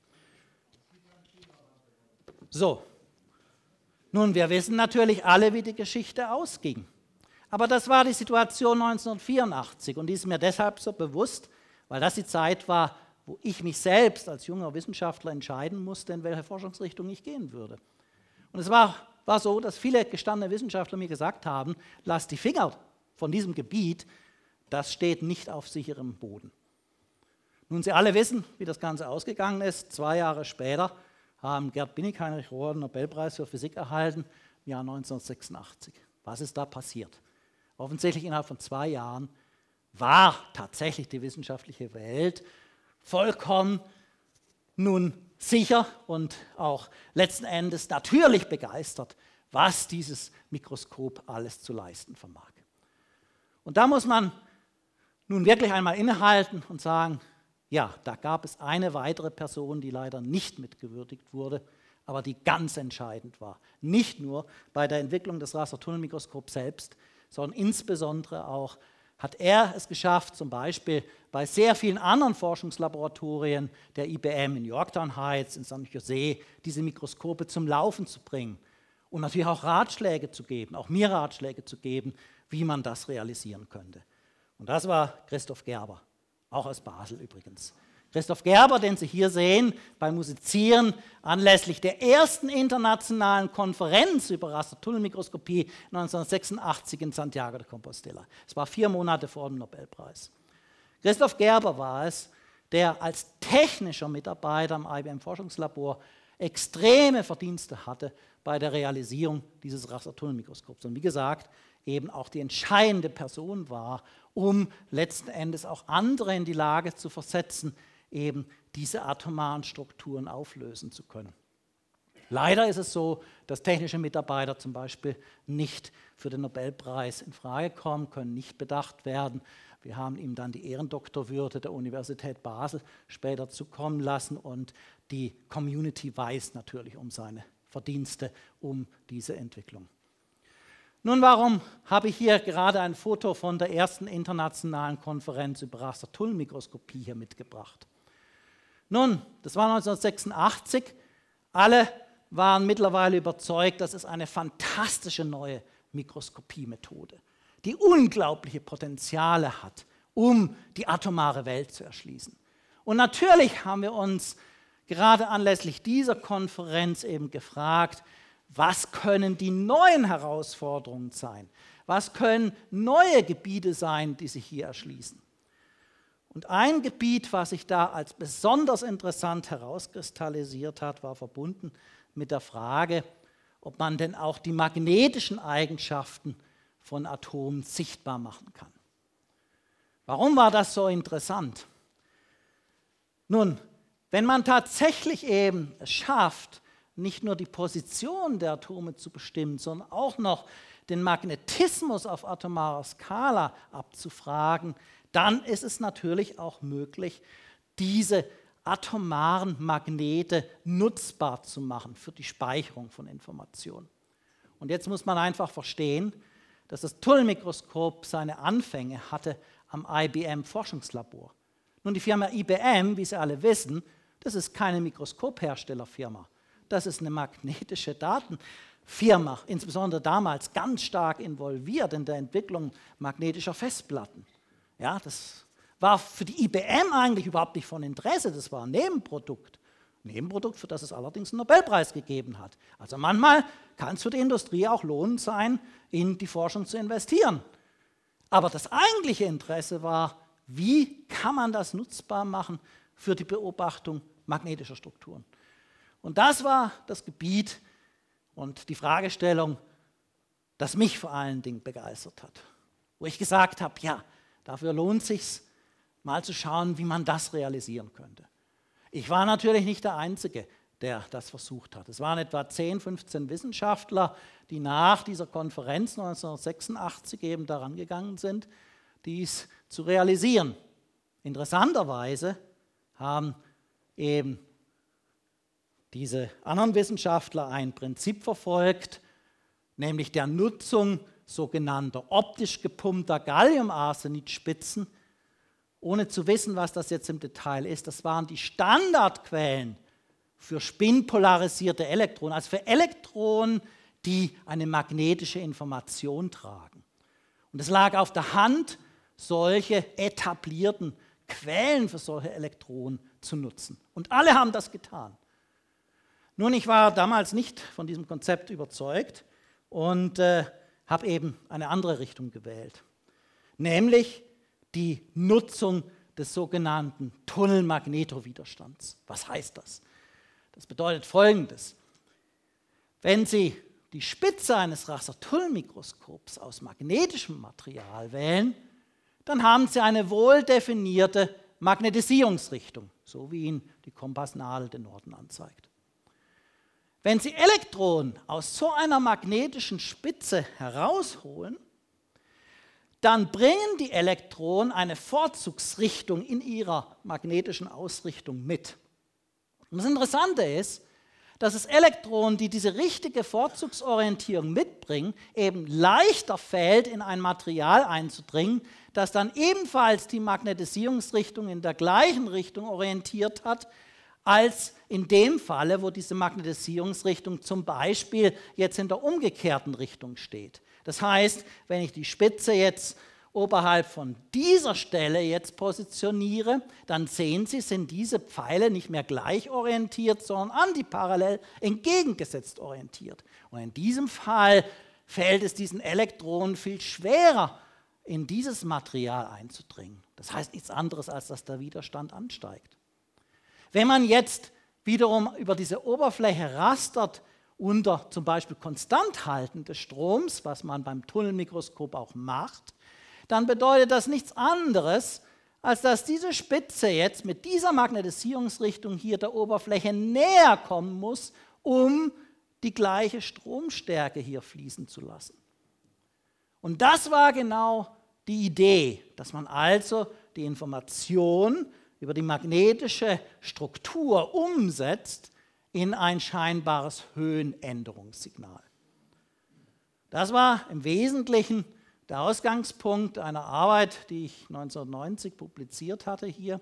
So, nun, wir wissen natürlich alle, wie die Geschichte ausging. Aber das war die Situation 1984 und die ist mir deshalb so bewusst, weil das die Zeit war, wo ich mich selbst als junger Wissenschaftler entscheiden musste, in welche Forschungsrichtung ich gehen würde. Und es war so, dass viele gestandene Wissenschaftler mir gesagt haben, lass die Finger von diesem Gebiet, das steht nicht auf sicherem Boden. Nun, Sie alle wissen, wie das Ganze ausgegangen ist. 2 Jahre später haben Gerd Binnig, Heinrich Rohr den Nobelpreis für Physik erhalten, im Jahr 1986. Was ist da passiert? Offensichtlich innerhalb von 2 Jahren war tatsächlich die wissenschaftliche Welt vollkommen nun sicher und auch letzten Endes natürlich begeistert, was dieses Mikroskop alles zu leisten vermag. Und da muss man nun wirklich einmal innehalten und sagen, ja, da gab es eine weitere Person, die leider nicht mitgewürdigt wurde, aber die ganz entscheidend war. Nicht nur bei der Entwicklung des Rastertunnelmikroskops selbst, sondern insbesondere auch hat er es geschafft, zum Beispiel bei sehr vielen anderen Forschungslaboratorien der IBM in Yorktown Heights, in San Jose, diese Mikroskope zum Laufen zu bringen und natürlich auch Ratschläge zu geben, auch mir Ratschläge zu geben, wie man das realisieren könnte. Und das war Christoph Gerber, auch aus Basel übrigens. Christoph Gerber, den Sie hier sehen, beim Musizieren anlässlich der ersten internationalen Konferenz über Rastertunnelmikroskopie 1986 in Santiago de Compostela. Es war 4 Monate vor dem Nobelpreis. Christoph Gerber war es, der als technischer Mitarbeiter am IBM-Forschungslabor extreme Verdienste hatte bei der Realisierung dieses Rastertunnelmikroskops. Und wie gesagt, eben auch die entscheidende Person war, um letzten Endes auch andere in die Lage zu versetzen, eben diese atomaren Strukturen auflösen zu können. Leider ist es so, dass technische Mitarbeiter zum Beispiel nicht für den Nobelpreis in Frage kommen, können nicht bedacht werden. Wir haben ihm dann die Ehrendoktorwürde der Universität Basel später zukommen lassen und die Community weiß natürlich um seine Verdienste, um diese Entwicklung. Nun, warum habe ich hier gerade ein Foto von der ersten internationalen Konferenz über Rastertunnelmikroskopie hier mitgebracht? Nun, das war 1986. Alle waren mittlerweile überzeugt, das ist eine fantastische neue Mikroskopiemethode, die unglaubliche Potenziale hat, um die atomare Welt zu erschließen. Und natürlich haben wir uns gerade anlässlich dieser Konferenz eben gefragt, was können die neuen Herausforderungen sein? Was können neue Gebiete sein, die sich hier erschließen? Und ein Gebiet, was sich da als besonders interessant herauskristallisiert hat, war verbunden mit der Frage, ob man denn auch die magnetischen Eigenschaften von Atomen sichtbar machen kann. Warum war das so interessant? Nun, wenn man tatsächlich eben es schafft, nicht nur die Position der Atome zu bestimmen, sondern auch noch den Magnetismus auf atomarer Skala abzufragen, dann ist es natürlich auch möglich, diese atomaren Magnete nutzbar zu machen für die Speicherung von Informationen. Und jetzt muss man einfach verstehen, dass das Tunnelmikroskop seine Anfänge hatte am IBM-Forschungslabor. Nun, die Firma IBM, wie Sie alle wissen, das ist keine Mikroskopherstellerfirma. Das ist eine magnetische Datenfirma, insbesondere damals ganz stark involviert in der Entwicklung magnetischer Festplatten. Ja, das war für die IBM eigentlich überhaupt nicht von Interesse, das war ein Nebenprodukt. Nebenprodukt, für das es allerdings einen Nobelpreis gegeben hat. Also manchmal kann es für die Industrie auch lohnend sein, in die Forschung zu investieren. Aber das eigentliche Interesse war, wie kann man das nutzbar machen für die Beobachtung magnetischer Strukturen. Und das war das Gebiet und die Fragestellung, das mich vor allen Dingen begeistert hat. Wo ich gesagt habe, ja, dafür lohnt es sich, mal zu schauen, wie man das realisieren könnte. Ich war natürlich nicht der Einzige, der das versucht hat. Es waren etwa 10, 15 Wissenschaftler, die nach dieser Konferenz 1986 eben daran gegangen sind, dies zu realisieren. Interessanterweise haben eben diese anderen Wissenschaftler ein Prinzip verfolgt, nämlich der Nutzung sogenannter optisch gepumpter Galliumarsenidspitzen, ohne zu wissen, was das jetzt im Detail ist. Das waren die Standardquellen für spinpolarisierte Elektronen, also für Elektronen, die eine magnetische Information tragen. Und es lag auf der Hand, solche etablierten Quellen für solche Elektronen zu nutzen. Und alle haben das getan. Nun, ich war damals nicht von diesem Konzept überzeugt und habe eben eine andere Richtung gewählt, nämlich die Nutzung des sogenannten Tunnelmagnetowiderstands. Was heißt das? Das bedeutet Folgendes. Wenn Sie die Spitze eines Rastertunnelmikroskops aus magnetischem Material wählen, dann haben Sie eine wohl definierte Magnetisierungsrichtung, so wie Ihnen die Kompassnadel den Norden anzeigt. Wenn Sie Elektronen aus so einer magnetischen Spitze herausholen, dann bringen die Elektronen eine Vorzugsrichtung in ihrer magnetischen Ausrichtung mit. Und das Interessante ist, dass es Elektronen, die diese richtige Vorzugsorientierung mitbringen, eben leichter fällt, in ein Material einzudringen, das dann ebenfalls die Magnetisierungsrichtung in der gleichen Richtung orientiert hat, als in dem Falle, wo diese Magnetisierungsrichtung zum Beispiel jetzt in der umgekehrten Richtung steht. Das heißt, wenn ich die Spitze jetzt oberhalb von dieser Stelle jetzt positioniere, dann sehen Sie, sind diese Pfeile nicht mehr gleich orientiert, sondern antiparallel entgegengesetzt orientiert. Und in diesem Fall fällt es diesen Elektronen viel schwerer, in dieses Material einzudringen. Das heißt nichts anderes, als dass der Widerstand ansteigt. Wenn man jetzt wiederum über diese Oberfläche rastert, unter zum Beispiel Konstanthalten des Stroms, was man beim Tunnelmikroskop auch macht, dann bedeutet das nichts anderes, als dass diese Spitze jetzt mit dieser Magnetisierungsrichtung hier der Oberfläche näher kommen muss, um die gleiche Stromstärke hier fließen zu lassen. Und das war genau die Idee, dass man also die Information über die magnetische Struktur umsetzt in ein scheinbares Höhenänderungssignal. Das war im Wesentlichen der Ausgangspunkt einer Arbeit, die ich 1990 publiziert hatte hier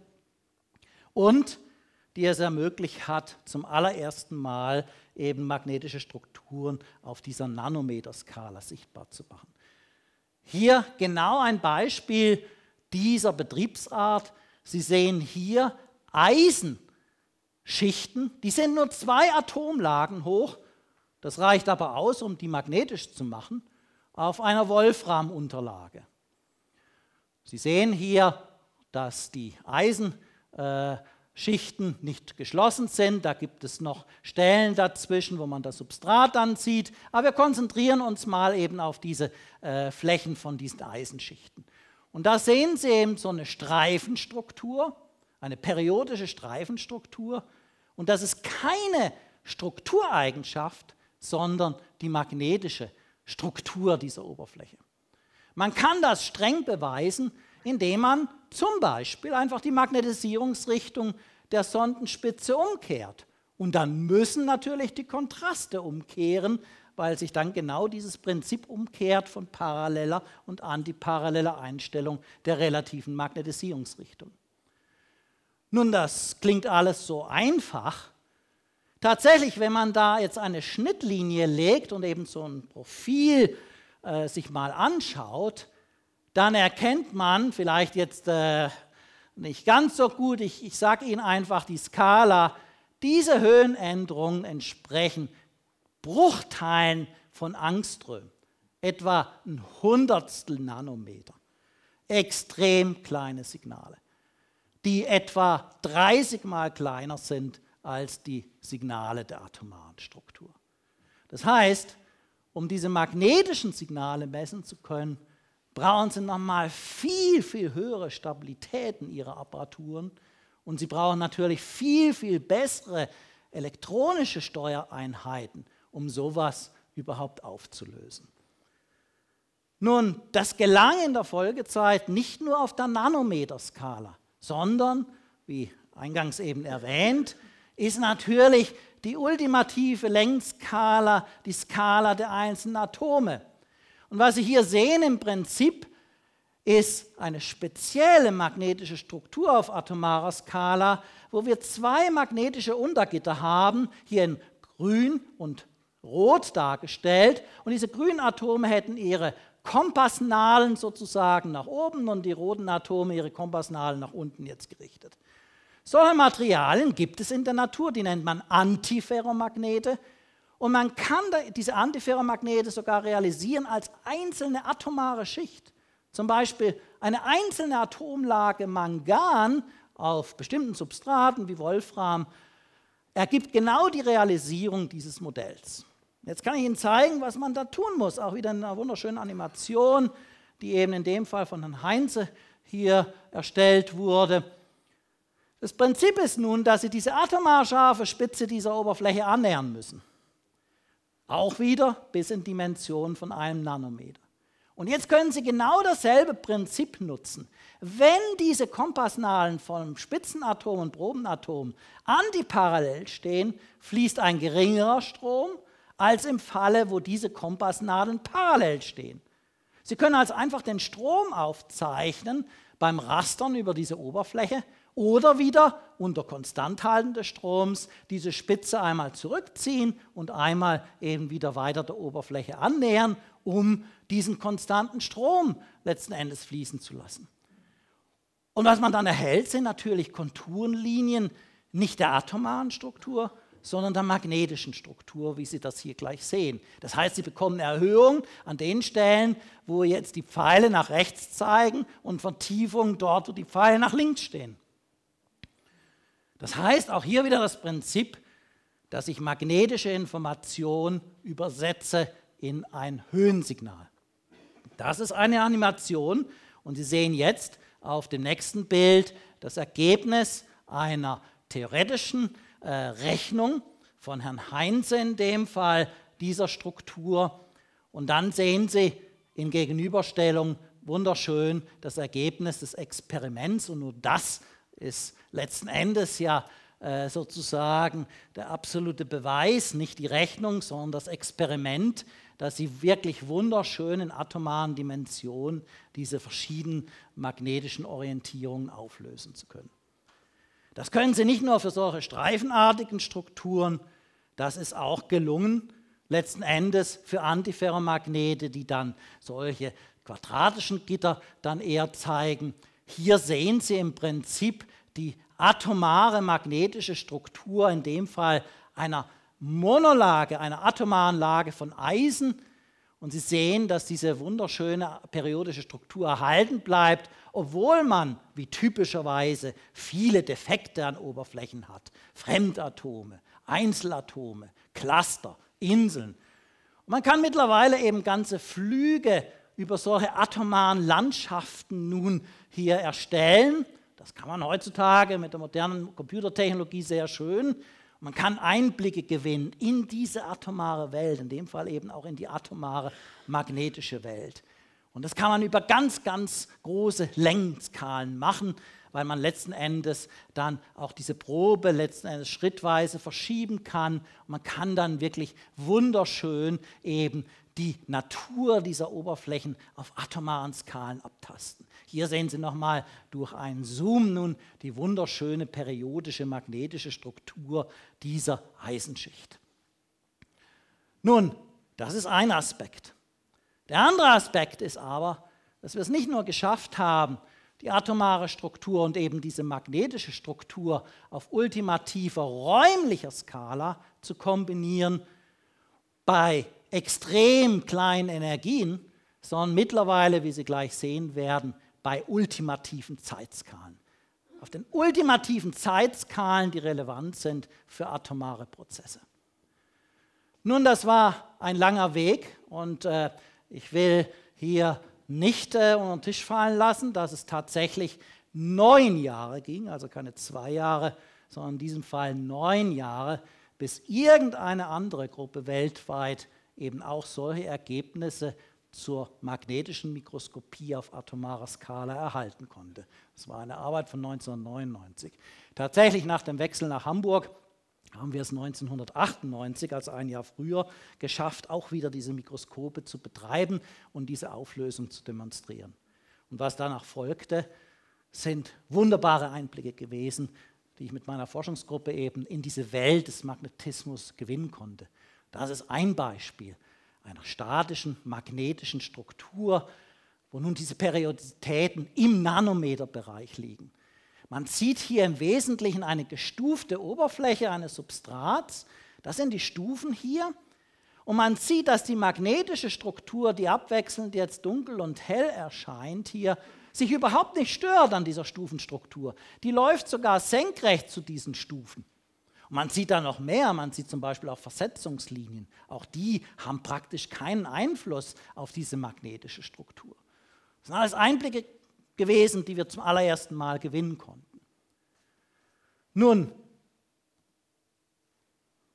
und die es ermöglicht hat, zum allerersten Mal eben magnetische Strukturen auf dieser Nanometerskala sichtbar zu machen. Hier genau ein Beispiel dieser Betriebsart. Sie sehen hier Eisenschichten, die sind nur 2 Atomlagen hoch, das reicht aber aus, um die magnetisch zu machen, auf einer Wolframunterlage. Sie sehen hier, dass die Eisenschichten nicht geschlossen sind, da gibt es noch Stellen dazwischen, wo man das Substrat dann sieht, aber wir konzentrieren uns mal eben auf diese Flächen von diesen Eisenschichten. Und da sehen Sie eben so eine Streifenstruktur, eine periodische Streifenstruktur. Und das ist keine Struktureigenschaft, sondern die magnetische Struktur dieser Oberfläche. Man kann das streng beweisen, indem man zum Beispiel einfach die Magnetisierungsrichtung der Sondenspitze umkehrt. Und dann müssen natürlich die Kontraste umkehren, weil sich dann genau dieses Prinzip umkehrt von paralleller und antiparalleller Einstellung der relativen Magnetisierungsrichtung. Nun, das klingt alles so einfach. Tatsächlich, wenn man da jetzt eine Schnittlinie legt und eben so ein Profil sich mal anschaut, dann erkennt man vielleicht jetzt nicht ganz so gut, ich sage Ihnen einfach die Skala, diese Höhenänderungen entsprechen Bruchteilen von Angström, etwa ein Hundertstel Nanometer, extrem kleine Signale, die etwa 30 Mal kleiner sind als die Signale der atomaren Struktur. Das heißt, um diese magnetischen Signale messen zu können, brauchen Sie nochmal viel, viel höhere Stabilitäten Ihrer Apparaturen und Sie brauchen natürlich viel, viel bessere elektronische Steuereinheiten, um sowas überhaupt aufzulösen. Nun, das gelang in der Folgezeit nicht nur auf der Nanometerskala, sondern, wie eingangs eben erwähnt, ist natürlich die ultimative Längsskala, die Skala der einzelnen Atome. Und was Sie hier sehen im Prinzip, ist eine spezielle magnetische Struktur auf atomarer Skala, wo wir 2 magnetische Untergitter haben, hier in grün und rot dargestellt. Und diese grünen Atome hätten ihre Kompassnahlen sozusagen nach oben und die roten Atome ihre Kompassnahlen nach unten jetzt gerichtet. Solche Materialien gibt es in der Natur, die nennt man Antiferromagnete. Und man kann diese Antiferromagnete sogar realisieren als einzelne atomare Schicht. Zum Beispiel eine einzelne Atomlage Mangan auf bestimmten Substraten wie Wolfram ergibt genau die Realisierung dieses Modells. Jetzt kann ich Ihnen zeigen, was man da tun muss. Auch wieder in einer wunderschönen Animation, die eben in dem Fall von Herrn Heinze hier erstellt wurde. Das Prinzip ist nun, dass Sie diese atomar scharfe Spitze dieser Oberfläche annähern müssen. Auch wieder bis in Dimensionen von 1 Nanometer. Und jetzt können Sie genau dasselbe Prinzip nutzen. Wenn diese Kompassnadeln vom Spitzenatom und Probenatom antiparallel stehen, fließt ein geringerer Strom als im Falle, wo diese Kompassnadeln parallel stehen. Sie können also einfach den Strom aufzeichnen beim Rastern über diese Oberfläche oder wieder unter Konstanthalten des Stroms diese Spitze einmal zurückziehen und einmal eben wieder weiter der Oberfläche annähern, um diesen konstanten Strom letzten Endes fließen zu lassen. Und was man dann erhält, sind natürlich Konturenlinien nicht der atomaren Struktur, sondern der magnetischen Struktur, wie Sie das hier gleich sehen. Das heißt, Sie bekommen eine Erhöhung an den Stellen, wo jetzt die Pfeile nach rechts zeigen und Vertiefung dort, wo die Pfeile nach links stehen. Das heißt, auch hier wieder das Prinzip, dass ich magnetische Information übersetze in ein Höhensignal. Das ist eine Animation und Sie sehen jetzt auf dem nächsten Bild das Ergebnis einer theoretischen Rechnung von Herrn Heinze in dem Fall dieser Struktur. Und dann sehen Sie in Gegenüberstellung wunderschön das Ergebnis des Experiments und nur das ist letzten Endes ja sozusagen der absolute Beweis, nicht die Rechnung, sondern das Experiment, dass Sie wirklich wunderschön in atomaren Dimensionen diese verschiedenen magnetischen Orientierungen auflösen zu können. Das können Sie nicht nur für solche streifenartigen Strukturen, das ist auch gelungen, letzten Endes für Antiferromagnete, die dann solche quadratischen Gitter dann eher zeigen. Hier sehen Sie im Prinzip die atomare magnetische Struktur, in dem Fall einer Monolage, einer atomaren Lage von Eisen. Und Sie sehen, dass diese wunderschöne periodische Struktur erhalten bleibt, obwohl man, wie typischerweise, viele Defekte an Oberflächen hat. Fremdatome, Einzelatome, Cluster, Inseln. Und man kann mittlerweile eben ganze Flüge über solche atomaren Landschaften nun hier erstellen. Das kann man heutzutage mit der modernen Computertechnologie sehr schön. Man kann Einblicke gewinnen in diese atomare Welt, in dem Fall eben auch in die atomare magnetische Welt. Und das kann man über ganz, ganz große Längenskalen machen, weil man letzten Endes dann auch diese Probe letzten Endes schrittweise verschieben kann. Und man kann dann wirklich wunderschön eben die Natur dieser Oberflächen auf atomaren Skalen abtasten. Hier sehen Sie nochmal durch einen Zoom nun die wunderschöne periodische magnetische Struktur dieser Eisenschicht. Nun, das ist ein Aspekt. Der andere Aspekt ist aber, dass wir es nicht nur geschafft haben, die atomare Struktur und eben diese magnetische Struktur auf ultimativer räumlicher Skala zu kombinieren bei extrem kleinen Energien, sondern mittlerweile, wie Sie gleich sehen werden, bei ultimativen Zeitskalen. Auf den ultimativen Zeitskalen, die relevant sind für atomare Prozesse. Nun, das war ein langer Weg und ich will hier nicht unter den Tisch fallen lassen, dass es tatsächlich 9 Jahre ging, also keine 2 Jahre, sondern in diesem Fall 9 Jahre, bis irgendeine andere Gruppe weltweit eben auch solche Ergebnisse zur magnetischen Mikroskopie auf atomarer Skala erhalten konnte. Das war eine Arbeit von 1999. Tatsächlich nach dem Wechsel nach Hamburg haben wir es 1998, also ein Jahr früher, geschafft, auch wieder diese Mikroskope zu betreiben und diese Auflösung zu demonstrieren. Und was danach folgte, sind wunderbare Einblicke gewesen, die ich mit meiner Forschungsgruppe eben in diese Welt des Magnetismus gewinnen konnte. Das ist ein Beispiel einer statischen magnetischen Struktur, wo nun diese Periodizitäten im Nanometerbereich liegen. Man sieht hier im Wesentlichen eine gestufte Oberfläche eines Substrats. Das sind die Stufen hier. Und man sieht, dass die magnetische Struktur, die abwechselnd jetzt dunkel und hell erscheint hier, sich überhaupt nicht stört an dieser Stufenstruktur. Die läuft sogar senkrecht zu diesen Stufen. Und man sieht da noch mehr, man sieht zum Beispiel auch Versetzungslinien. Auch die haben praktisch keinen Einfluss auf diese magnetische Struktur. Das sind alles Einblicke gewesen, die wir zum allerersten Mal gewinnen konnten. Nun,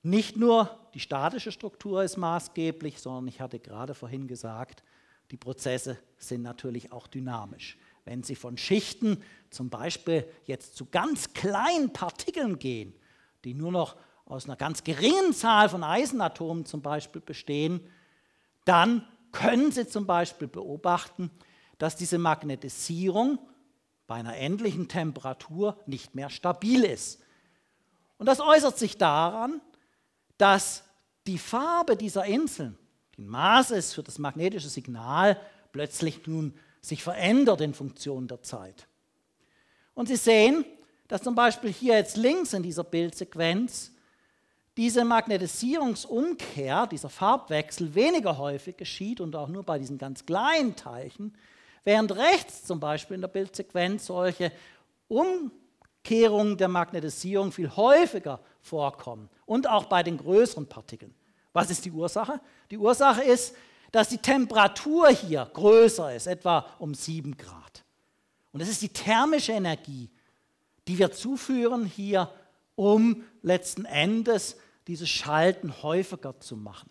Nicht nur die statische Struktur ist maßgeblich, sondern ich hatte gerade vorhin gesagt, die Prozesse sind natürlich auch dynamisch. Wenn sie von Schichten zum Beispiel jetzt zu ganz kleinen Partikeln gehen, die nur noch aus einer ganz geringen Zahl von Eisenatomen zum Beispiel bestehen, dann können Sie zum Beispiel beobachten, dass diese Magnetisierung bei einer endlichen Temperatur nicht mehr stabil ist. Und das äußert sich daran, dass die Farbe dieser Inseln, die Maß ist für das magnetische Signal, plötzlich nun sich verändert in Funktion der Zeit. Und Sie sehen, dass zum Beispiel hier jetzt links in dieser Bildsequenz diese Magnetisierungsumkehr, dieser Farbwechsel weniger häufig geschieht und auch nur bei diesen ganz kleinen Teilchen, während rechts zum Beispiel in der Bildsequenz solche Umkehrungen der Magnetisierung viel häufiger vorkommen und auch bei den größeren Partikeln. Was ist die Ursache? Die Ursache ist, dass die Temperatur hier größer ist, etwa um 7 Grad. Und das ist die thermische Energie, die wir zuführen hier, um letzten Endes dieses Schalten häufiger zu machen.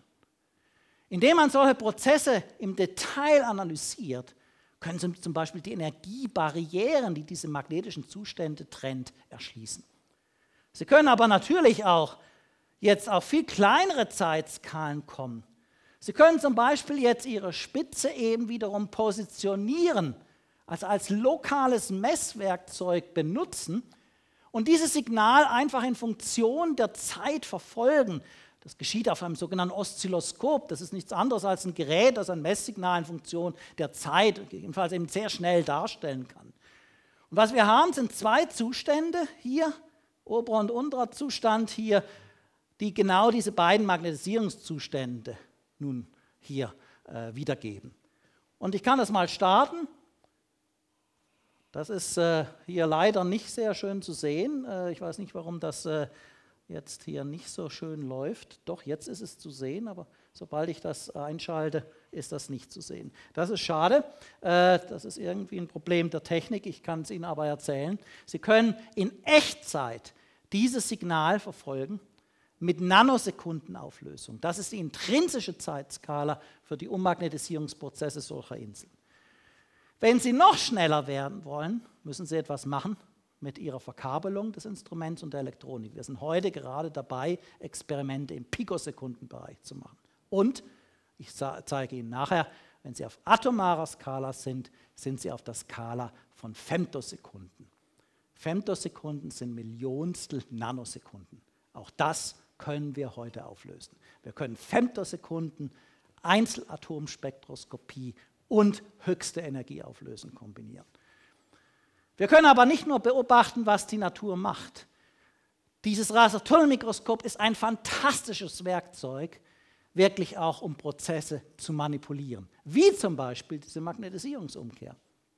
Indem man solche Prozesse im Detail analysiert, können Sie zum Beispiel die Energiebarrieren, die diese magnetischen Zustände trennt, erschließen. Sie können aber natürlich auch jetzt auf viel kleinere Zeitskalen kommen. Sie können zum Beispiel jetzt Ihre Spitze eben wiederum positionieren, also als lokales Messwerkzeug benutzen und dieses Signal einfach in Funktion der Zeit verfolgen. Das geschieht auf einem sogenannten Oszilloskop. Das ist nichts anderes als ein Gerät, das ein Messsignal in Funktion der Zeit, jedenfalls eben sehr schnell darstellen kann. Und was wir haben, sind 2 Zustände hier, oberer und unterer Zustand hier, die genau diese beiden Magnetisierungszustände nun hier wiedergeben. Und ich kann das mal starten. Das ist hier leider nicht sehr schön zu sehen. Ich weiß nicht, warum das jetzt hier nicht so schön läuft. Doch, jetzt ist es zu sehen, aber sobald ich das einschalte, ist das nicht zu sehen. Das ist schade. Das ist irgendwie ein Problem der Technik. Ich kann es Ihnen aber erzählen. Sie können in Echtzeit dieses Signal verfolgen mit Nanosekundenauflösung. Das ist die intrinsische Zeitskala für die Ummagnetisierungsprozesse solcher Inseln. Wenn Sie noch schneller werden wollen, müssen Sie etwas machen mit Ihrer Verkabelung des Instruments und der Elektronik. Wir sind heute gerade dabei, Experimente im Pikosekundenbereich zu machen. Und ich zeige Ihnen nachher, wenn Sie auf atomarer Skala sind, sind Sie auf der Skala von Femtosekunden. Femtosekunden sind Millionstel Nanosekunden. Auch das können wir heute auflösen. Wir können Femtosekunden, Einzelatomspektroskopie und höchste Energieauflösung kombinieren. Wir können aber nicht nur beobachten, was die Natur macht. Dieses Rastertunnelmikroskop ist ein fantastisches Werkzeug, wirklich auch um Prozesse zu manipulieren, wie zum Beispiel diese Magnetisierungsumkehr.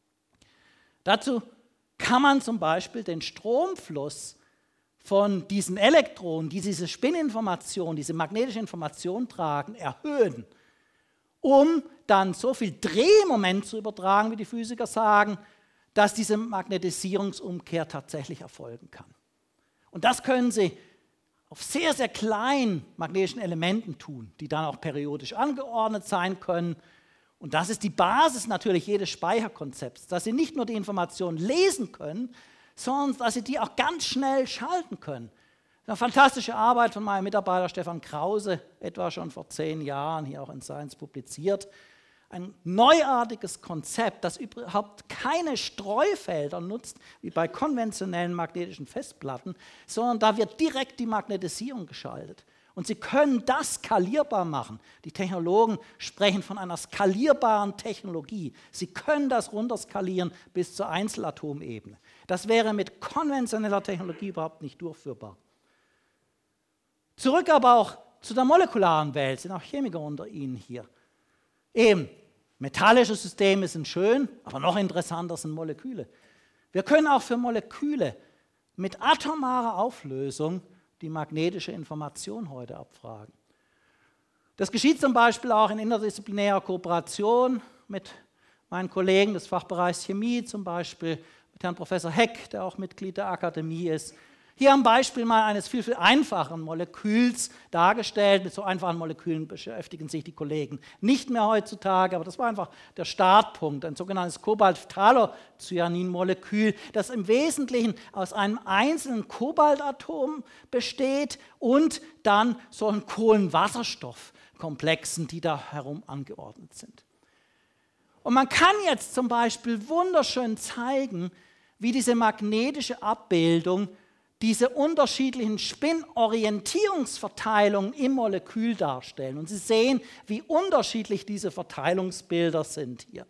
Dazu kann man zum Beispiel den Stromfluss von diesen Elektronen, die diese Spinninformation, diese magnetische Information tragen, erhöhen, um dann so viel Drehmoment zu übertragen, wie die Physiker sagen, dass diese Magnetisierungsumkehr tatsächlich erfolgen kann. Und das können Sie auf sehr, sehr kleinen magnetischen Elementen tun, die dann auch periodisch angeordnet sein können. Und das ist die Basis natürlich jedes Speicherkonzepts, dass Sie nicht nur die Information lesen können, sondern dass Sie die auch ganz schnell schalten können. Eine fantastische Arbeit von meinem Mitarbeiter Stefan Krause, etwa schon vor 10 Jahren, hier auch in Science publiziert. Ein neuartiges Konzept, das überhaupt keine Streufelder nutzt, wie bei konventionellen magnetischen Festplatten, sondern da wird direkt die Magnetisierung geschaltet. Und Sie können das skalierbar machen. Die Technologen sprechen von einer skalierbaren Technologie. Sie können das runterskalieren bis zur Einzelatomebene. Das wäre mit konventioneller Technologie überhaupt nicht durchführbar. Zurück aber auch zu der molekularen Welt, sind auch Chemiker unter Ihnen hier. Eben, metallische Systeme sind schön, aber noch interessanter sind Moleküle. Wir können auch für Moleküle mit atomarer Auflösung die magnetische Information heute abfragen. Das geschieht zum Beispiel auch in interdisziplinärer Kooperation mit meinen Kollegen des Fachbereichs Chemie, zum Beispiel mit Herrn Professor Heck, der auch Mitglied der Akademie ist. Hier am Beispiel mal eines viel, viel einfacheren Moleküls dargestellt. Mit so einfachen Molekülen beschäftigen sich die Kollegen nicht mehr heutzutage, aber das war einfach der Startpunkt, ein sogenanntes Cobalt-Phthalocyanin-Molekül, das im Wesentlichen aus einem einzelnen Kobaltatom besteht und dann solchen Kohlenwasserstoffkomplexen, die da herum angeordnet sind. Und man kann jetzt zum Beispiel wunderschön zeigen, wie diese magnetische Abbildung diese unterschiedlichen Spin-Orientierungsverteilungen im Molekül darstellen. Und Sie sehen, wie unterschiedlich diese Verteilungsbilder sind hier.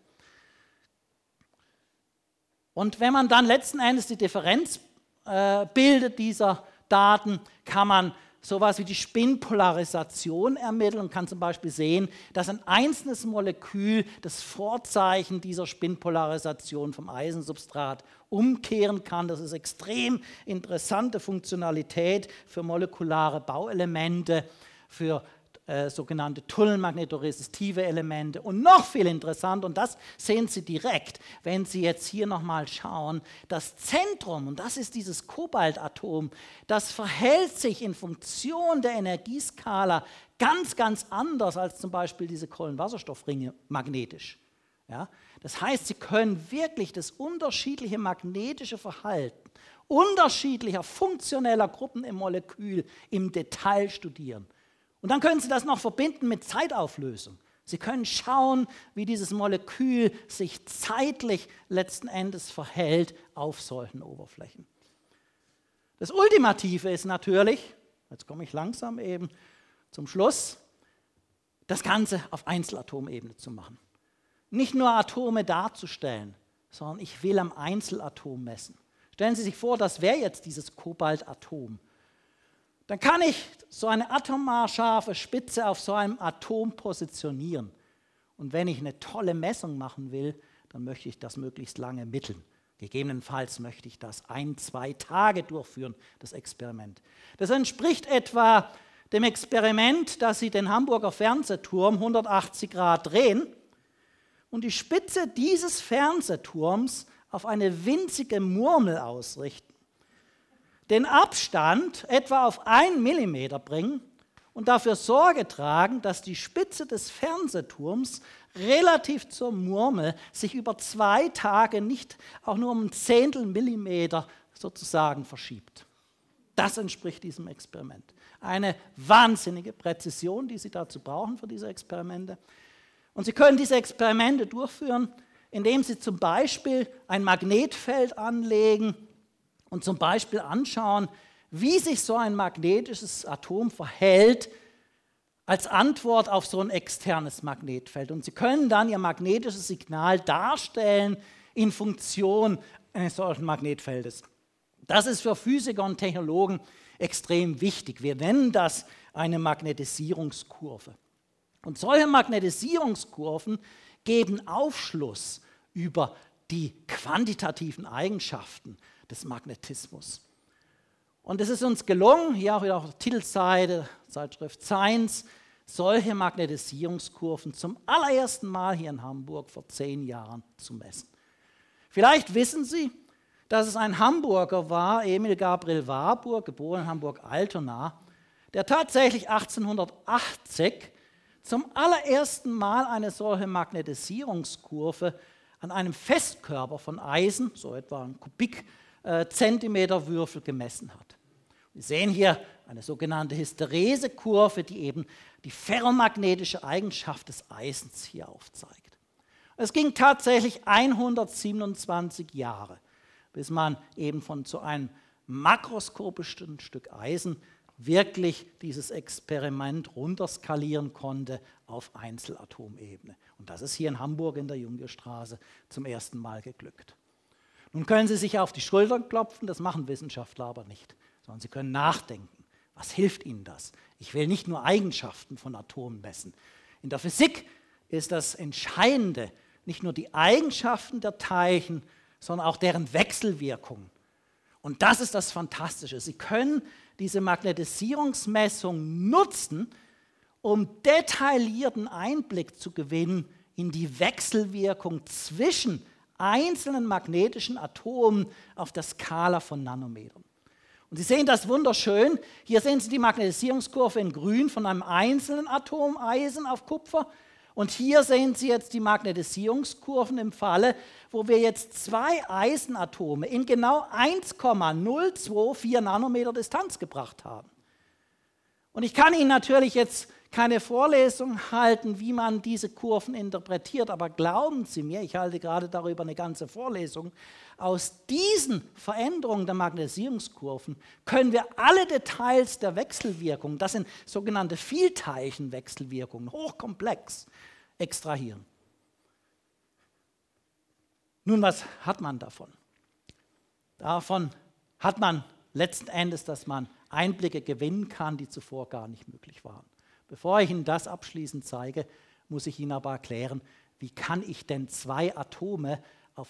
Und wenn man dann letzten Endes die Differenz bildet dieser Daten, kann man sowas wie die Spinpolarisation ermitteln und kann zum Beispiel sehen, dass ein einzelnes Molekül das Vorzeichen dieser Spinpolarisation vom Eisensubstrat umkehren kann. Das ist extrem interessante Funktionalität für molekulare Bauelemente, für sogenannte tunnelmagnetoresistive Elemente und noch viel interessanter, und das sehen Sie direkt, wenn Sie jetzt hier nochmal schauen, das Zentrum, und das ist dieses Kobaltatom, das verhält sich in Funktion der Energieskala ganz, ganz anders als zum Beispiel diese Kohlenwasserstoffringe magnetisch. Ja? Das heißt, Sie können wirklich das unterschiedliche magnetische Verhalten unterschiedlicher funktioneller Gruppen im Molekül im Detail studieren. Und dann können Sie das noch verbinden mit Zeitauflösung. Sie können schauen, wie dieses Molekül sich zeitlich letzten Endes verhält auf solchen Oberflächen. Das Ultimative ist natürlich, jetzt komme ich langsam eben zum Schluss, das Ganze auf Einzelatomebene zu machen. Nicht nur Atome darzustellen, sondern ich will am Einzelatom messen. Stellen Sie sich vor, das wäre jetzt dieses Kobaltatom. Dann kann ich so eine atomar scharfe Spitze auf so einem Atom positionieren. Und wenn ich eine tolle Messung machen will, dann möchte ich das möglichst lange ermitteln. Gegebenenfalls möchte ich das 1-2 Tage durchführen, das Experiment. Das entspricht etwa dem Experiment, dass Sie den Hamburger Fernsehturm 180 Grad drehen und die Spitze dieses Fernsehturms auf eine winzige Murmel ausrichten, den Abstand etwa auf 1 Millimeter bringen und dafür Sorge tragen, dass die Spitze des Fernsehturms relativ zur Murmel sich über 2 Tage nicht auch nur um 1/10 Millimeter sozusagen verschiebt. Das entspricht diesem Experiment. Eine wahnsinnige Präzision, die Sie dazu brauchen für diese Experimente. Und Sie können diese Experimente durchführen, indem Sie zum Beispiel ein Magnetfeld anlegen und zum Beispiel anschauen, wie sich so ein magnetisches Atom verhält als Antwort auf so ein externes Magnetfeld. Und Sie können dann Ihr magnetisches Signal darstellen in Funktion eines solchen Magnetfeldes. Das ist für Physiker und Technologen extrem wichtig. Wir nennen das eine Magnetisierungskurve. Und solche Magnetisierungskurven geben Aufschluss über die quantitativen Eigenschaften des Magnetismus. Und es ist uns gelungen, hier auch wieder auf der Titelseite, Zeitschrift Science, solche Magnetisierungskurven zum allerersten Mal hier in Hamburg vor 10 Jahren zu messen. Vielleicht wissen Sie, dass es ein Hamburger war, Emil Gabriel Warburg, geboren in Hamburg-Altona, der tatsächlich 1880 zum allerersten Mal eine solche Magnetisierungskurve an einem Festkörper von Eisen, so etwa ein Kubikzentimeterwürfel, gemessen hat. Wir sehen hier eine sogenannte Hysteresekurve, die eben die ferromagnetische Eigenschaft des Eisens hier aufzeigt. Es ging tatsächlich 127 Jahre, bis man eben von so einem makroskopischen Stück Eisen wirklich dieses Experiment runterskalieren konnte auf Einzelatomebene. Und das ist hier in Hamburg in der Jungierstraße zum ersten Mal geglückt. Nun können Sie sich auf die Schultern klopfen, das machen Wissenschaftler aber nicht, sondern Sie können nachdenken. Was hilft Ihnen das? Ich will nicht nur Eigenschaften von Atomen messen. In der Physik ist das Entscheidende nicht nur die Eigenschaften der Teilchen, sondern auch deren Wechselwirkungen. Und das ist das Fantastische. Sie können diese Magnetisierungsmessung nutzen, um detaillierten Einblick zu gewinnen in die Wechselwirkung zwischen einzelnen magnetischen Atomen auf der Skala von Nanometern. Und Sie sehen das wunderschön. Hier sehen Sie die Magnetisierungskurve in grün von einem einzelnen Atom Eisen auf Kupfer. Und hier sehen Sie jetzt die Magnetisierungskurven im Falle, wo wir jetzt 2 Eisenatome in genau 1,024 Nanometer Distanz gebracht haben. Und ich kann Ihnen natürlich jetzt keine Vorlesung halten, wie man diese Kurven interpretiert, aber glauben Sie mir, ich halte gerade darüber eine ganze Vorlesung, aus diesen Veränderungen der Magnetisierungskurven können wir alle Details der Wechselwirkung, das sind sogenannte Vielteilchenwechselwirkungen, hochkomplex, extrahieren. Nun, was hat man davon? Davon hat man letzten Endes, dass man Einblicke gewinnen kann, die zuvor gar nicht möglich waren. Bevor ich Ihnen das abschließend zeige, muss ich Ihnen aber erklären, wie kann ich denn 2 Atome auf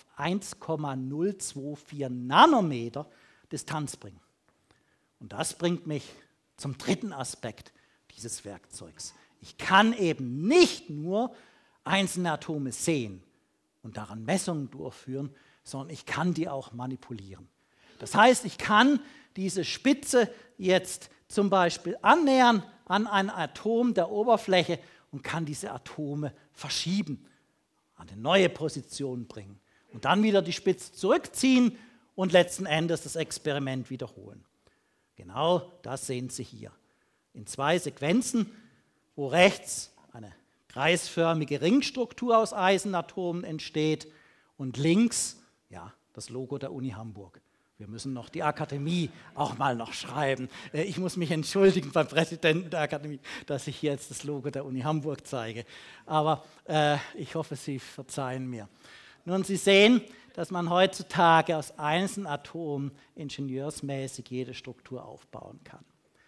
1,024 Nanometer Distanz bringen. Und das bringt mich zum dritten Aspekt dieses Werkzeugs. Ich kann eben nicht nur einzelne Atome sehen und daran Messungen durchführen, sondern ich kann die auch manipulieren. Das heißt, ich kann diese Spitze jetzt zum Beispiel annähern an ein Atom der Oberfläche und kann diese Atome verschieben, an eine neue Position bringen und dann wieder die Spitze zurückziehen und letzten Endes das Experiment wiederholen. Genau das sehen Sie hier. In 2 Sequenzen, wo rechts eine kreisförmige Ringstruktur aus Eisenatomen entsteht und links ja, das Logo der Uni Hamburg. Wir müssen noch die Akademie auch mal noch schreiben. Ich muss mich entschuldigen beim Präsidenten der Akademie, dass ich hier jetzt das Logo der Uni Hamburg zeige. Aber ich hoffe, Sie verzeihen mir. Nun, Sie sehen, dass man heutzutage aus einzelnen Atomen ingenieursmäßig jede Struktur aufbauen kann.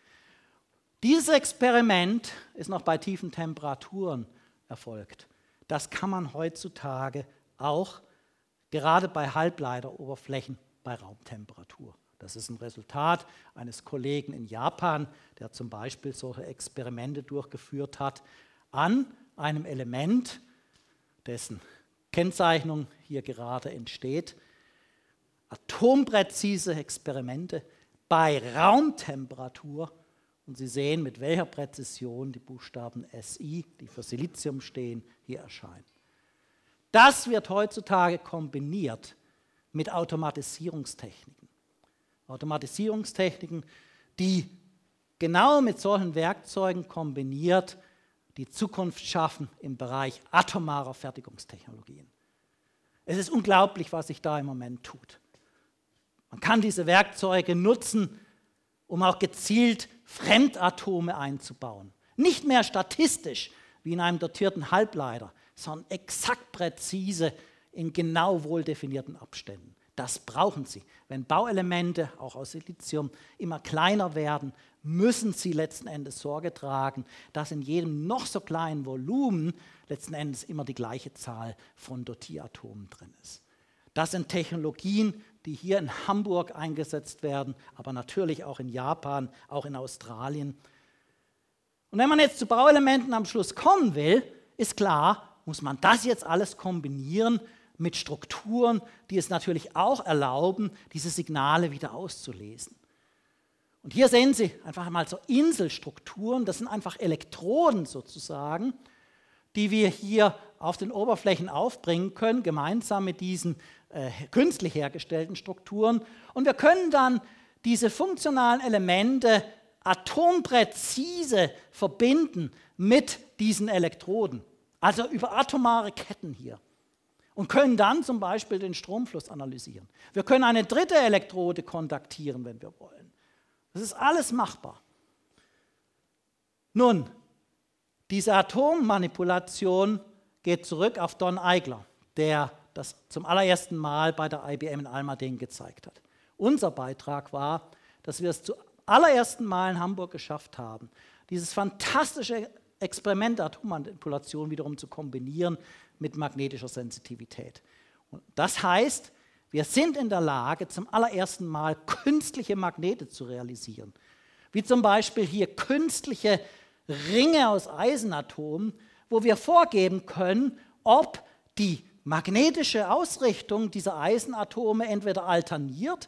Dieses Experiment ist noch bei tiefen Temperaturen erfolgt. Das kann man heutzutage auch gerade bei Halbleiteroberflächen bei Raumtemperatur. Das ist ein Resultat eines Kollegen in Japan, der zum Beispiel solche Experimente durchgeführt hat an einem Element, dessen Kennzeichnung hier gerade entsteht. Atompräzise Experimente bei Raumtemperatur. Und Sie sehen, mit welcher Präzision die Buchstaben SI, die für Silizium stehen, hier erscheinen. Das wird heutzutage kombiniert mit Automatisierungstechniken. Automatisierungstechniken, die genau mit solchen Werkzeugen kombiniert die Zukunft schaffen im Bereich atomarer Fertigungstechnologien. Es ist unglaublich, was sich da im Moment tut. Man kann diese Werkzeuge nutzen, um auch gezielt Fremdatome einzubauen. Nicht mehr statistisch, wie in einem dotierten Halbleiter, sondern exakt präzise in genau wohl definierten Abständen. Das brauchen Sie. Wenn Bauelemente, auch aus Silizium, immer kleiner werden, müssen Sie letzten Endes Sorge tragen, dass in jedem noch so kleinen Volumen letzten Endes immer die gleiche Zahl von Dotieratomen drin ist. Das sind Technologien, die hier in Hamburg eingesetzt werden, aber natürlich auch in Japan, auch in Australien. Und wenn man jetzt zu Bauelementen am Schluss kommen will, ist klar, muss man das jetzt alles kombinieren mit Strukturen, die es natürlich auch erlauben, diese Signale wieder auszulesen. Und hier sehen Sie einfach einmal so Inselstrukturen, das sind einfach Elektroden sozusagen, die wir hier auf den Oberflächen aufbringen können, gemeinsam mit diesen künstlich hergestellten Strukturen. Und wir können dann diese funktionalen Elemente atompräzise verbinden mit diesen Elektroden, also über atomare Ketten hier. Und können dann zum Beispiel den Stromfluss analysieren. Wir können eine dritte Elektrode kontaktieren, wenn wir wollen. Das ist alles machbar. Nun, diese Atommanipulation geht zurück auf Don Eigler, der das zum allerersten Mal bei der IBM in Almaden gezeigt hat. Unser Beitrag war, dass wir es zum allerersten Mal in Hamburg geschafft haben, dieses fantastische Experiment der Atommanipulation wiederum zu kombinieren mit magnetischer Sensitivität. Und das heißt, wir sind in der Lage, zum allerersten Mal künstliche Magnete zu realisieren. Wie zum Beispiel hier künstliche Ringe aus Eisenatomen, wo wir vorgeben können, ob die magnetische Ausrichtung dieser Eisenatome entweder alterniert,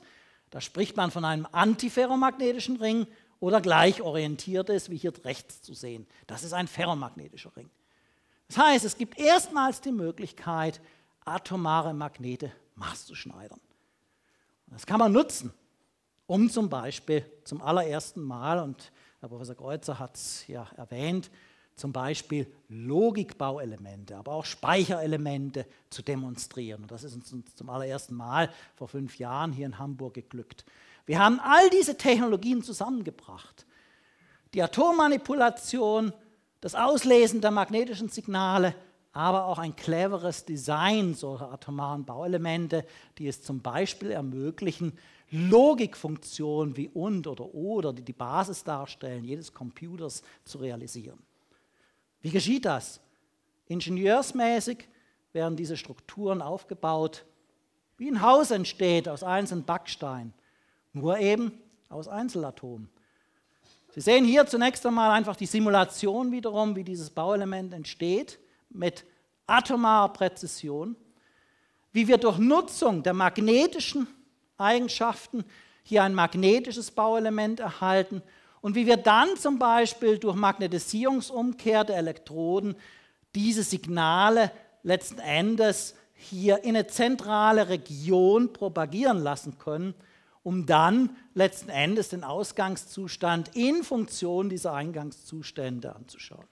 Da spricht man von einem antiferromagnetischen Ring oder gleichorientiertes, wie hier rechts zu sehen. Das ist ein ferromagnetischer Ring. Das heißt, es gibt erstmals die Möglichkeit, atomare Magnete maßzuschneidern. Das kann man nutzen, um zum Beispiel zum allerersten Mal, und Herr Professor Kreuzer hat es ja erwähnt, zum Beispiel Logikbauelemente, aber auch Speicherelemente zu demonstrieren. Und das ist uns zum allerersten Mal vor 5 Jahren hier in Hamburg geglückt. Wir haben all diese Technologien zusammengebracht. Die Atommanipulation, das Auslesen der magnetischen Signale, aber auch ein cleveres Design solcher atomaren Bauelemente, die es zum Beispiel ermöglichen, Logikfunktionen wie und oder, die die Basis darstellen, jedes Computers zu realisieren. Wie geschieht das? Ingenieursmäßig werden diese Strukturen aufgebaut, wie ein Haus entsteht aus einzelnen Backsteinen, nur eben aus Einzelatomen. Sie sehen hier zunächst einmal einfach die Simulation wiederum, wie dieses Bauelement entsteht, mit atomarer Präzision, wie wir durch Nutzung der magnetischen Eigenschaften hier ein magnetisches Bauelement erhalten und wie wir dann zum Beispiel durch Magnetisierungsumkehr der Elektroden diese Signale letzten Endes hier in eine zentrale Region propagieren lassen können, um dann letzten Endes den Ausgangszustand in Funktion dieser Eingangszustände anzuschauen.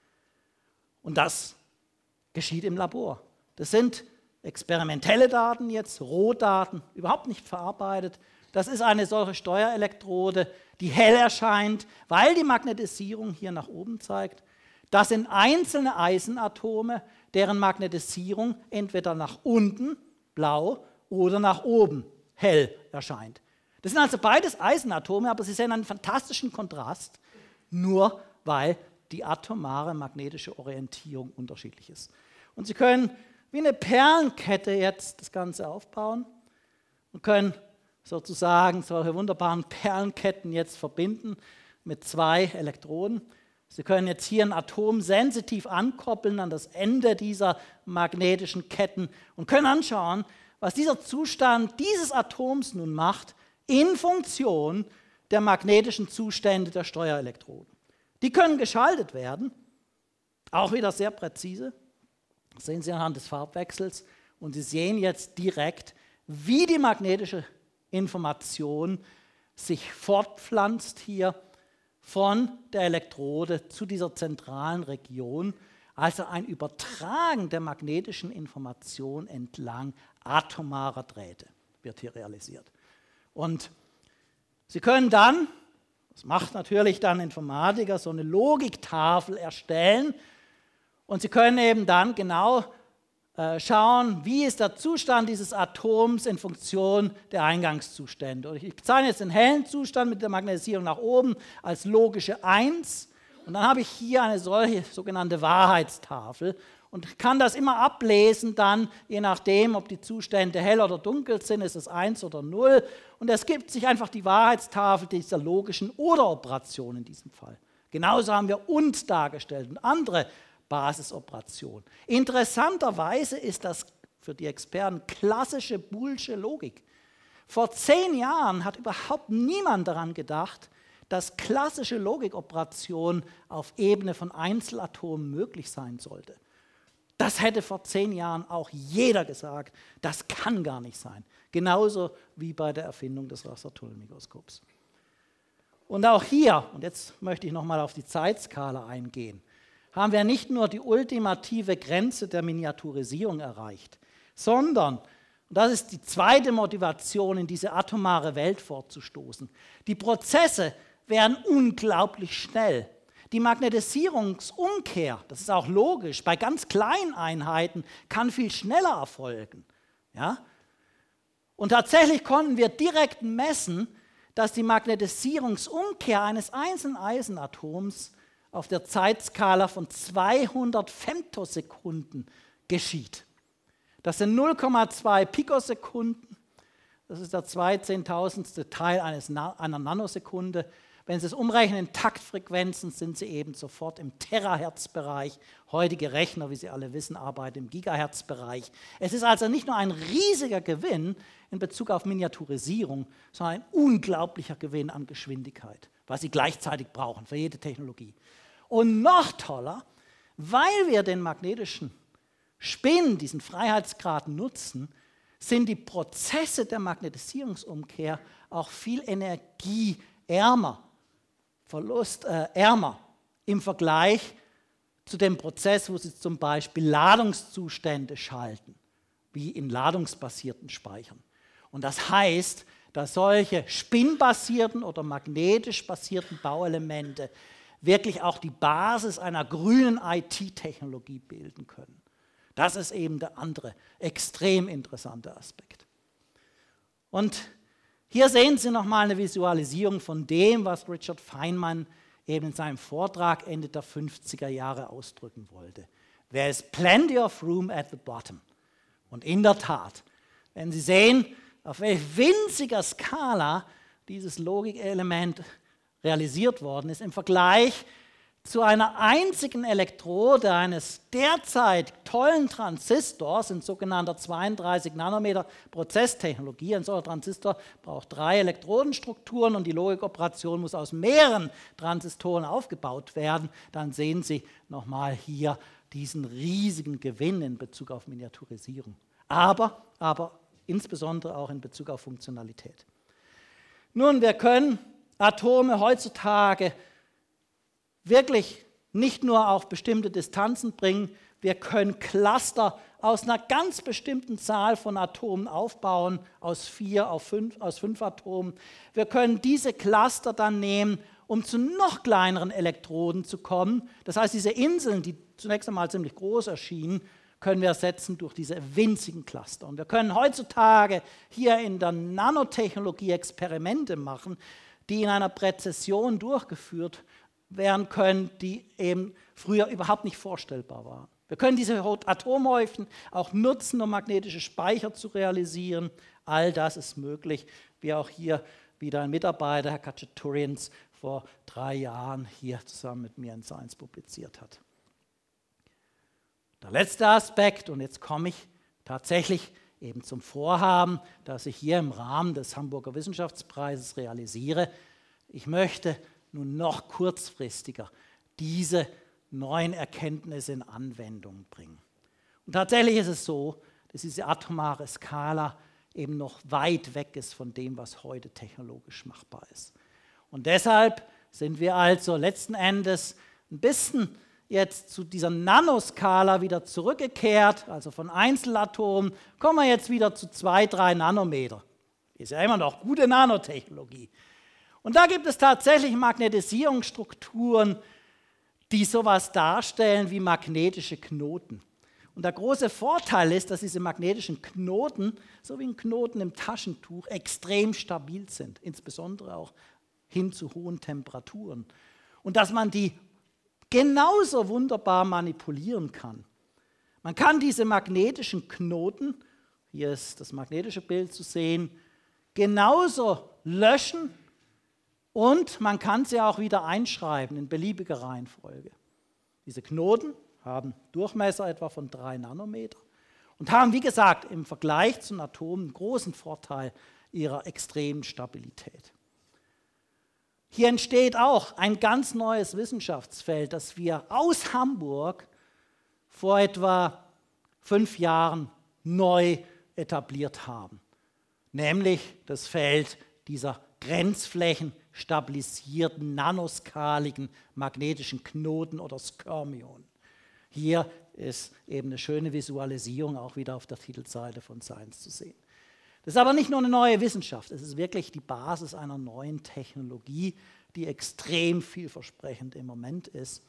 Und das geschieht im Labor. Das sind experimentelle Daten jetzt, Rohdaten, überhaupt nicht verarbeitet. Das ist eine solche Steuerelektrode, die hell erscheint, weil die Magnetisierung hier nach oben zeigt. Das sind einzelne Eisenatome, deren Magnetisierung entweder nach unten, blau, oder nach oben, hell erscheint. Das sind also beides Eisenatome, aber sie sehen einen fantastischen Kontrast, nur weil die atomare magnetische Orientierung unterschiedlich ist. Und Sie können wie eine Perlenkette jetzt das Ganze aufbauen und können sozusagen solche wunderbaren Perlenketten jetzt verbinden mit 2 Elektroden. Sie können jetzt hier ein Atom sensitiv ankoppeln an das Ende dieser magnetischen Ketten und können anschauen, was dieser Zustand dieses Atoms nun macht in Funktion der magnetischen Zustände der Steuerelektroden. Die können geschaltet werden, auch wieder sehr präzise. Das sehen Sie anhand des Farbwechsels und Sie sehen jetzt direkt, wie die magnetische Information sich fortpflanzt hier von der Elektrode zu dieser zentralen Region, also ein Übertragen der magnetischen Information entlang atomarer Drähte wird hier realisiert. Und Sie können dann, das macht natürlich dann Informatiker, so eine Logiktafel erstellen und Sie können eben dann genau schauen, wie ist der Zustand dieses Atoms in Funktion der Eingangszustände. Und ich bezeichne jetzt den hellen Zustand mit der Magnetisierung nach oben als logische 1 und dann habe ich hier eine solche sogenannte Wahrheitstafel und kann das immer ablesen dann, je nachdem, ob die Zustände hell oder dunkel sind, ist es 1 oder 0 und es gibt sich einfach die Wahrheitstafel dieser logischen Oder-Operation in diesem Fall. Genauso haben wir und dargestellt und andere Basisoperationen. Interessanterweise ist das für die Experten klassische boolsche Logik. Vor 10 Jahren hat überhaupt niemand daran gedacht, dass klassische Logikoperationen auf Ebene von Einzelatomen möglich sein sollte. Das hätte vor 10 Jahren auch jeder gesagt, das kann gar nicht sein. Genauso wie bei der Erfindung des Rastertunnelmikroskops. Und auch hier, und jetzt möchte ich nochmal auf die Zeitskala eingehen, haben wir nicht nur die ultimative Grenze der Miniaturisierung erreicht, sondern, und das ist die zweite Motivation, in diese atomare Welt vorzustoßen, die Prozesse werden unglaublich schnell. Die Magnetisierungsumkehr, das ist auch logisch, bei ganz kleinen Einheiten kann viel schneller erfolgen. Ja? Und tatsächlich konnten wir direkt messen, dass die Magnetisierungsumkehr eines einzelnen Eisenatoms auf der Zeitskala von 200 Femtosekunden geschieht. Das sind 0,2 Pikosekunden, das ist der 2/10.000. Teil einer Nanosekunde. Wenn Sie es umrechnen in Taktfrequenzen, sind Sie eben sofort im Terahertz-Bereich. Heutige Rechner, wie Sie alle wissen, arbeiten im Gigahertz-Bereich. Es ist also nicht nur ein riesiger Gewinn in Bezug auf Miniaturisierung, sondern ein unglaublicher Gewinn an Geschwindigkeit, was Sie gleichzeitig brauchen für jede Technologie. Und noch toller, weil wir den magnetischen Spin, diesen Freiheitsgrad nutzen, sind die Prozesse der Magnetisierungsumkehr auch viel energieärmer, ärmer im Vergleich zu dem Prozess, wo Sie zum Beispiel Ladungszustände schalten, wie in ladungsbasierten Speichern. Und das heißt, dass solche spinbasierten oder magnetisch basierten Bauelemente wirklich auch die Basis einer grünen IT-Technologie bilden können. Das ist eben der andere extrem interessante Aspekt. Und hier sehen Sie nochmal eine Visualisierung von dem, was Richard Feynman eben in seinem Vortrag Ende der 50er Jahre ausdrücken wollte. There is plenty of room at the bottom. Und in der Tat, wenn Sie sehen, auf welch winziger Skala dieses Logikelement realisiert worden ist, im Vergleich zu einer einzigen Elektrode eines derzeit tollen Transistors in sogenannter 32 Nanometer Prozesstechnologie. Ein solcher Transistor braucht 3 Elektrodenstrukturen und die Logikoperation muss aus mehreren Transistoren aufgebaut werden. Dann sehen Sie nochmal hier diesen riesigen Gewinn in Bezug auf Miniaturisierung, aber insbesondere auch in Bezug auf Funktionalität. Nun, wir können Atome heutzutage wirklich nicht nur auf bestimmte Distanzen bringen, wir können Cluster aus einer ganz bestimmten Zahl von Atomen aufbauen, aus 5 Atomen. Wir können diese Cluster dann nehmen, um zu noch kleineren Elektroden zu kommen. Das heißt, diese Inseln, die zunächst einmal ziemlich groß erschienen, können wir ersetzen durch diese winzigen Cluster. Und wir können heutzutage hier in der Nanotechnologie Experimente machen, die in einer Präzision durchgeführt werden können, die eben früher überhaupt nicht vorstellbar waren. Wir können diese Atomhäufchen auch nutzen, um magnetische Speicher zu realisieren. All das ist möglich, wie auch hier wieder ein Mitarbeiter, Herr Khachaturian, vor 3 Jahren hier zusammen mit mir in Science publiziert hat. Der letzte Aspekt, und jetzt komme ich tatsächlich eben zum Vorhaben, das ich hier im Rahmen des Hamburger Wissenschaftspreises realisiere. Ich möchte nun noch kurzfristiger diese neuen Erkenntnisse in Anwendung bringen. Und tatsächlich ist es so, dass diese atomare Skala eben noch weit weg ist von dem, was heute technologisch machbar ist. Und deshalb sind wir also letzten Endes ein bisschen jetzt zu dieser Nanoskala wieder zurückgekehrt, also von Einzelatomen, kommen wir jetzt wieder zu 2, 3 Nanometer. Ist ja immer noch gute Nanotechnologie. Und da gibt es tatsächlich Magnetisierungsstrukturen, die sowas darstellen wie magnetische Knoten. Und der große Vorteil ist, dass diese magnetischen Knoten, so wie ein Knoten im Taschentuch, extrem stabil sind, insbesondere auch hin zu hohen Temperaturen. Und dass man die genauso wunderbar manipulieren kann. Man kann diese magnetischen Knoten, hier ist das magnetische Bild zu sehen, genauso löschen und man kann sie auch wieder einschreiben in beliebiger Reihenfolge. Diese Knoten haben Durchmesser etwa von 3 Nanometer und haben, wie gesagt, im Vergleich zu Atomen einen großen Vorteil ihrer extremen Stabilität. Hier entsteht auch ein ganz neues Wissenschaftsfeld, das wir aus Hamburg vor etwa 5 Jahren neu etabliert haben, nämlich das Feld dieser grenzflächenstabilisierten, nanoskaligen magnetischen Knoten oder Skyrmionen. Hier ist eben eine schöne Visualisierung auch wieder auf der Titelseite von Science zu sehen. Das ist aber nicht nur eine neue Wissenschaft, es ist wirklich die Basis einer neuen Technologie, die extrem vielversprechend im Moment ist.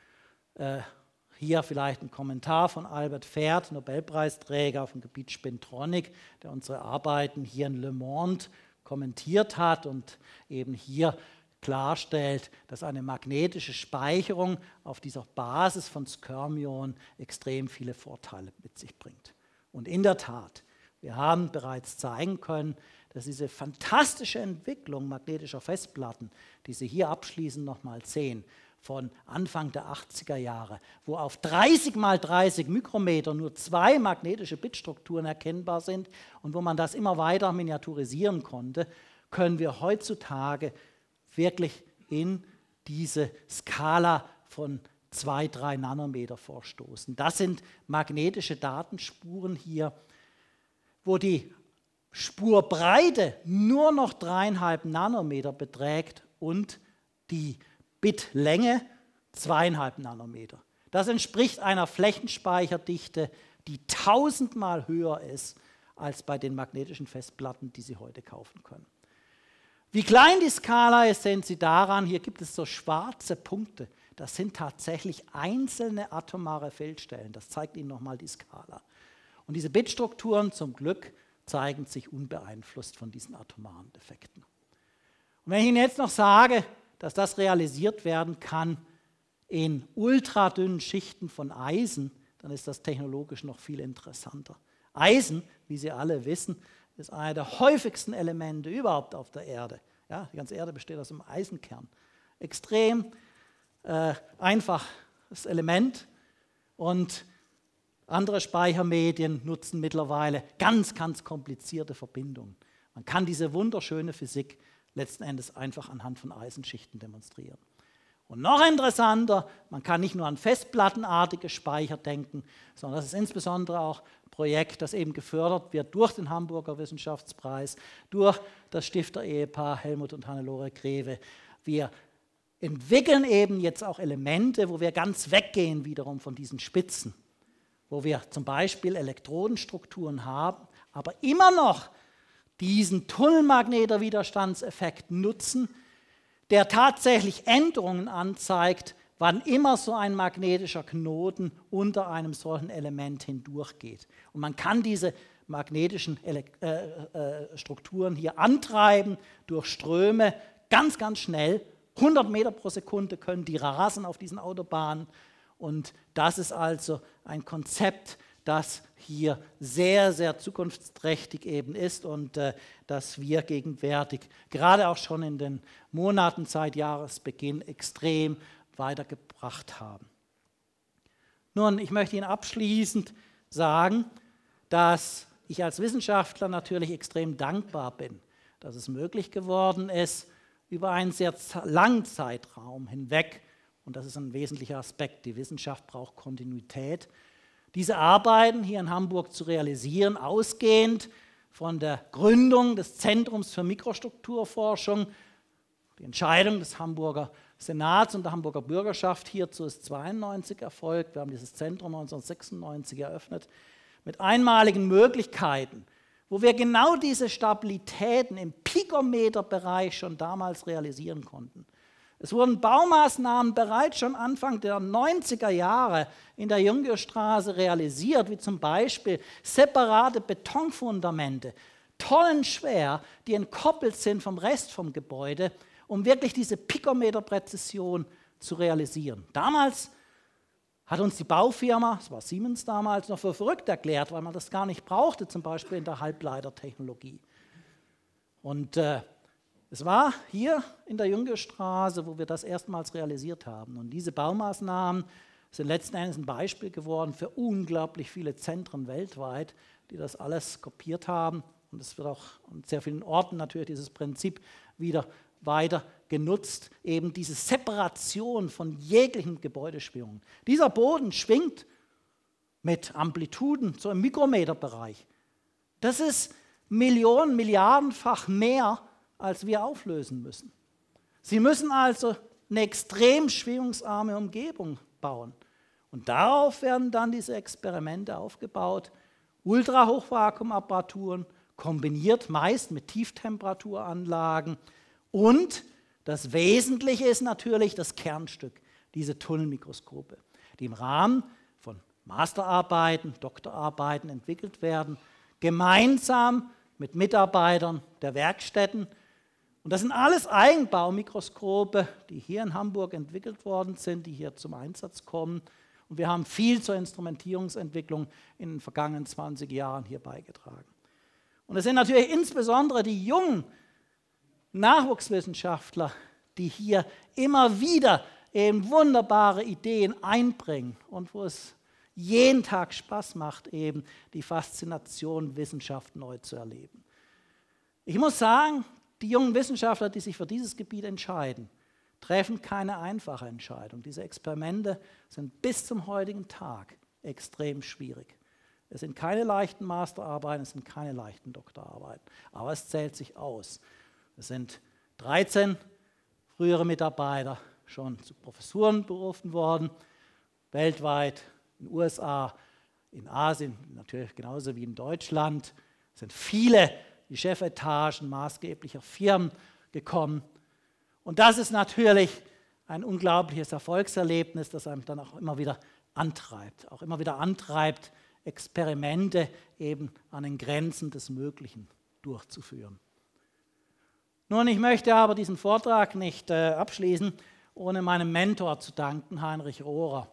Hier vielleicht ein Kommentar von Albert Fert, Nobelpreisträger auf dem Gebiet Spintronik, der unsere Arbeiten hier in Le Monde kommentiert hat und eben hier klarstellt, dass eine magnetische Speicherung auf dieser Basis von Skyrmionen extrem viele Vorteile mit sich bringt. Und in der Tat, wir haben bereits zeigen können, dass diese fantastische Entwicklung magnetischer Festplatten, die Sie hier abschließend nochmal sehen, von Anfang der 80er Jahre, wo auf 30 mal 30 Mikrometer nur 2 magnetische Bitstrukturen erkennbar sind und wo man das immer weiter miniaturisieren konnte, können wir heutzutage wirklich in diese Skala von 2, 3 Nanometer vorstoßen. Das sind magnetische Datenspuren hier, wo die Spurbreite nur noch 3,5 Nanometer beträgt und die Bitlänge 2,5 Nanometer. Das entspricht einer Flächenspeicherdichte, die 1000-mal höher ist als bei den magnetischen Festplatten, die Sie heute kaufen können. Wie klein die Skala ist, sehen Sie daran, hier gibt es so schwarze Punkte. Das sind tatsächlich einzelne atomare Feldstellen. Das zeigt Ihnen nochmal die Skala. Und diese Bitstrukturen zum Glück zeigen sich unbeeinflusst von diesen atomaren Defekten. Und wenn ich Ihnen jetzt noch sage, dass das realisiert werden kann in ultradünnen Schichten von Eisen, dann ist das technologisch noch viel interessanter. Eisen, wie Sie alle wissen, ist einer der häufigsten Elemente überhaupt auf der Erde. Ja, die ganze Erde besteht aus einem Eisenkern. Extrem einfaches Element und andere Speichermedien nutzen mittlerweile ganz, ganz komplizierte Verbindungen. Man kann diese wunderschöne Physik letzten Endes einfach anhand von Eisenschichten demonstrieren. Und noch interessanter, man kann nicht nur an festplattenartige Speicher denken, sondern das ist insbesondere auch ein Projekt, das eben gefördert wird durch den Hamburger Wissenschaftspreis, durch das Stifter-Ehepaar Helmut und Hannelore Greve. Wir entwickeln eben jetzt auch Elemente, wo wir ganz weggehen wiederum von diesen Spitzen, wo wir zum Beispiel Elektrodenstrukturen haben, aber immer noch diesen Tunnelmagnetwiderstandseffekt nutzen, der tatsächlich Änderungen anzeigt, wann immer so ein magnetischer Knoten unter einem solchen Element hindurchgeht. Und man kann diese magnetischen Strukturen hier antreiben durch Ströme ganz, ganz schnell. 100 Meter pro Sekunde können die rasen auf diesen Autobahnen. Und das ist also ein Konzept, das hier sehr, sehr zukunftsträchtig eben ist und das wir gegenwärtig, gerade auch schon in den Monaten seit Jahresbeginn, extrem weitergebracht haben. Nun, ich möchte Ihnen abschließend sagen, dass ich als Wissenschaftler natürlich extrem dankbar bin, dass es möglich geworden ist, über einen sehr langen Zeitraum hinweg, und das ist ein wesentlicher Aspekt, die Wissenschaft braucht Kontinuität, diese Arbeiten hier in Hamburg zu realisieren, ausgehend von der Gründung des Zentrums für Mikrostrukturforschung, die Entscheidung des Hamburger Senats und der Hamburger Bürgerschaft hierzu ist 1992 erfolgt. Wir haben dieses Zentrum 1996 eröffnet, mit einmaligen Möglichkeiten, wo wir genau diese Stabilitäten im Pikometerbereich schon damals realisieren konnten. Es wurden Baumaßnahmen bereits schon Anfang der 90er Jahre in der Jungierstraße realisiert, wie zum Beispiel separate Betonfundamente, tonnenschwer, die entkoppelt sind vom Rest vom Gebäude, um wirklich diese Pikometerpräzision zu realisieren. Damals hat uns die Baufirma, das war Siemens damals, noch für verrückt erklärt, weil man das gar nicht brauchte, zum Beispiel in der Halbleitertechnologie. Und es war hier in der Jungierstraße, wo wir das erstmals realisiert haben. Und diese Baumaßnahmen sind letzten Endes ein Beispiel geworden für unglaublich viele Zentren weltweit, die das alles kopiert haben. Und es wird auch an sehr vielen Orten natürlich dieses Prinzip wieder weiter genutzt, eben diese Separation von jeglichen Gebäudeschwingungen. Dieser Boden schwingt mit Amplituden so im Mikrometerbereich. Das ist Millionen, Milliardenfach mehr, als wir auflösen müssen. Sie müssen also eine extrem schwingungsarme Umgebung bauen. Und darauf werden dann diese Experimente aufgebaut. Ultrahochvakuumapparaturen, kombiniert meist mit Tieftemperaturanlagen. Und das Wesentliche ist natürlich das Kernstück, diese Tunnelmikroskope, die im Rahmen von Masterarbeiten, Doktorarbeiten entwickelt werden, gemeinsam mit Mitarbeitern der Werkstätten. Und das sind alles Eigenbaumikroskope, die hier in Hamburg entwickelt worden sind, die hier zum Einsatz kommen. Und wir haben viel zur Instrumentierungsentwicklung in den vergangenen 20 Jahren hier beigetragen. Und es sind natürlich insbesondere die jungen Nachwuchswissenschaftler, die hier immer wieder eben wunderbare Ideen einbringen und wo es jeden Tag Spaß macht, eben die Faszination Wissenschaft neu zu erleben. Ich muss sagen, die jungen Wissenschaftler, die sich für dieses Gebiet entscheiden, treffen keine einfache Entscheidung. Diese Experimente sind bis zum heutigen Tag extrem schwierig. Es sind keine leichten Masterarbeiten, es sind keine leichten Doktorarbeiten, aber es zählt sich aus. Es sind 13 frühere Mitarbeiter schon zu Professuren berufen worden, weltweit, in den USA, in Asien, natürlich genauso wie in Deutschland. Es sind viele die Chefetagen maßgeblicher Firmen gekommen. Und das ist natürlich ein unglaubliches Erfolgserlebnis, das einem dann auch immer wieder antreibt. Experimente eben an den Grenzen des Möglichen durchzuführen. Nun, ich möchte aber diesen Vortrag nicht abschließen, ohne meinem Mentor zu danken, Heinrich Rohrer.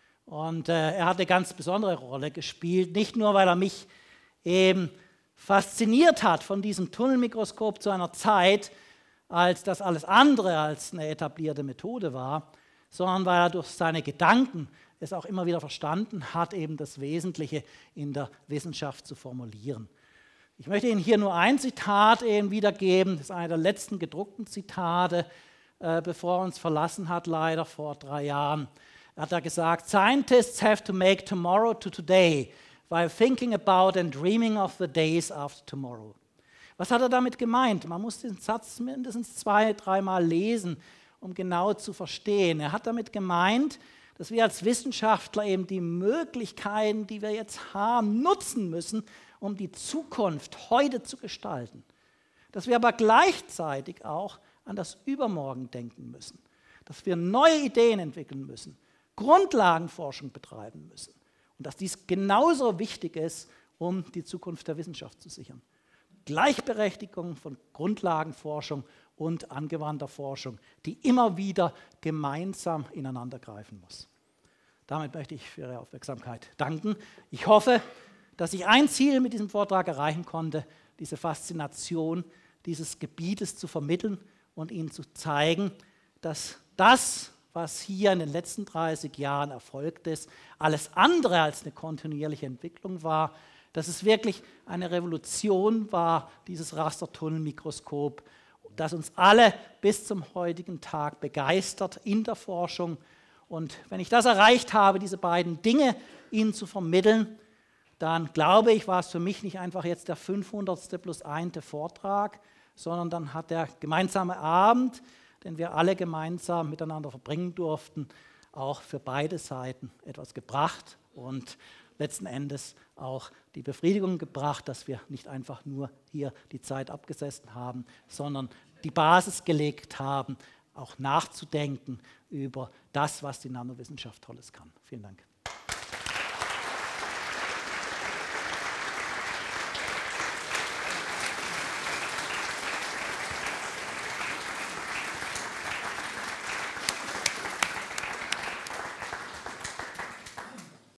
Und er hat eine ganz besondere Rolle gespielt, nicht nur, weil er mich eben fasziniert hat von diesem Tunnelmikroskop zu einer Zeit, als das alles andere als eine etablierte Methode war, sondern weil er durch seine Gedanken es auch immer wieder verstanden hat, eben das Wesentliche in der Wissenschaft zu formulieren. Ich möchte Ihnen hier nur ein Zitat eben wiedergeben, das ist einer der letzten gedruckten Zitate, bevor er uns verlassen hat, leider vor 3 Jahren. Er hat da gesagt, Scientists have to make tomorrow to today while thinking about and dreaming of the days after tomorrow. Was hat er damit gemeint? Man muss den Satz mindestens 2-3 Mal lesen, um genau zu verstehen. Er hat damit gemeint, dass wir als Wissenschaftler eben die Möglichkeiten, die wir jetzt haben, nutzen müssen, um die Zukunft heute zu gestalten. Dass wir aber gleichzeitig auch an das Übermorgen denken müssen. Dass wir neue Ideen entwickeln müssen, Grundlagenforschung betreiben müssen. Und dass dies genauso wichtig ist, um die Zukunft der Wissenschaft zu sichern. Gleichberechtigung von Grundlagenforschung und angewandter Forschung, die immer wieder gemeinsam ineinandergreifen muss. Damit möchte ich für Ihre Aufmerksamkeit danken. Ich hoffe, dass ich ein Ziel mit diesem Vortrag erreichen konnte, diese Faszination dieses Gebietes zu vermitteln und Ihnen zu zeigen, dass das, was hier in den letzten 30 Jahren erfolgt ist, alles andere als eine kontinuierliche Entwicklung war, dass es wirklich eine Revolution war, dieses Rastertunnelmikroskop, das uns alle bis zum heutigen Tag begeistert in der Forschung. Und wenn ich das erreicht habe, diese beiden Dinge Ihnen zu vermitteln, dann glaube ich, war es für mich nicht einfach jetzt der 500. plus 1. Vortrag, sondern dann hat der gemeinsame Abend, den wir alle gemeinsam miteinander verbringen durften, auch für beide Seiten etwas gebracht und letzten Endes auch die Befriedigung gebracht, dass wir nicht einfach nur hier die Zeit abgesessen haben, sondern die Basis gelegt haben, auch nachzudenken über das, was die Nanowissenschaft Tolles kann. Vielen Dank.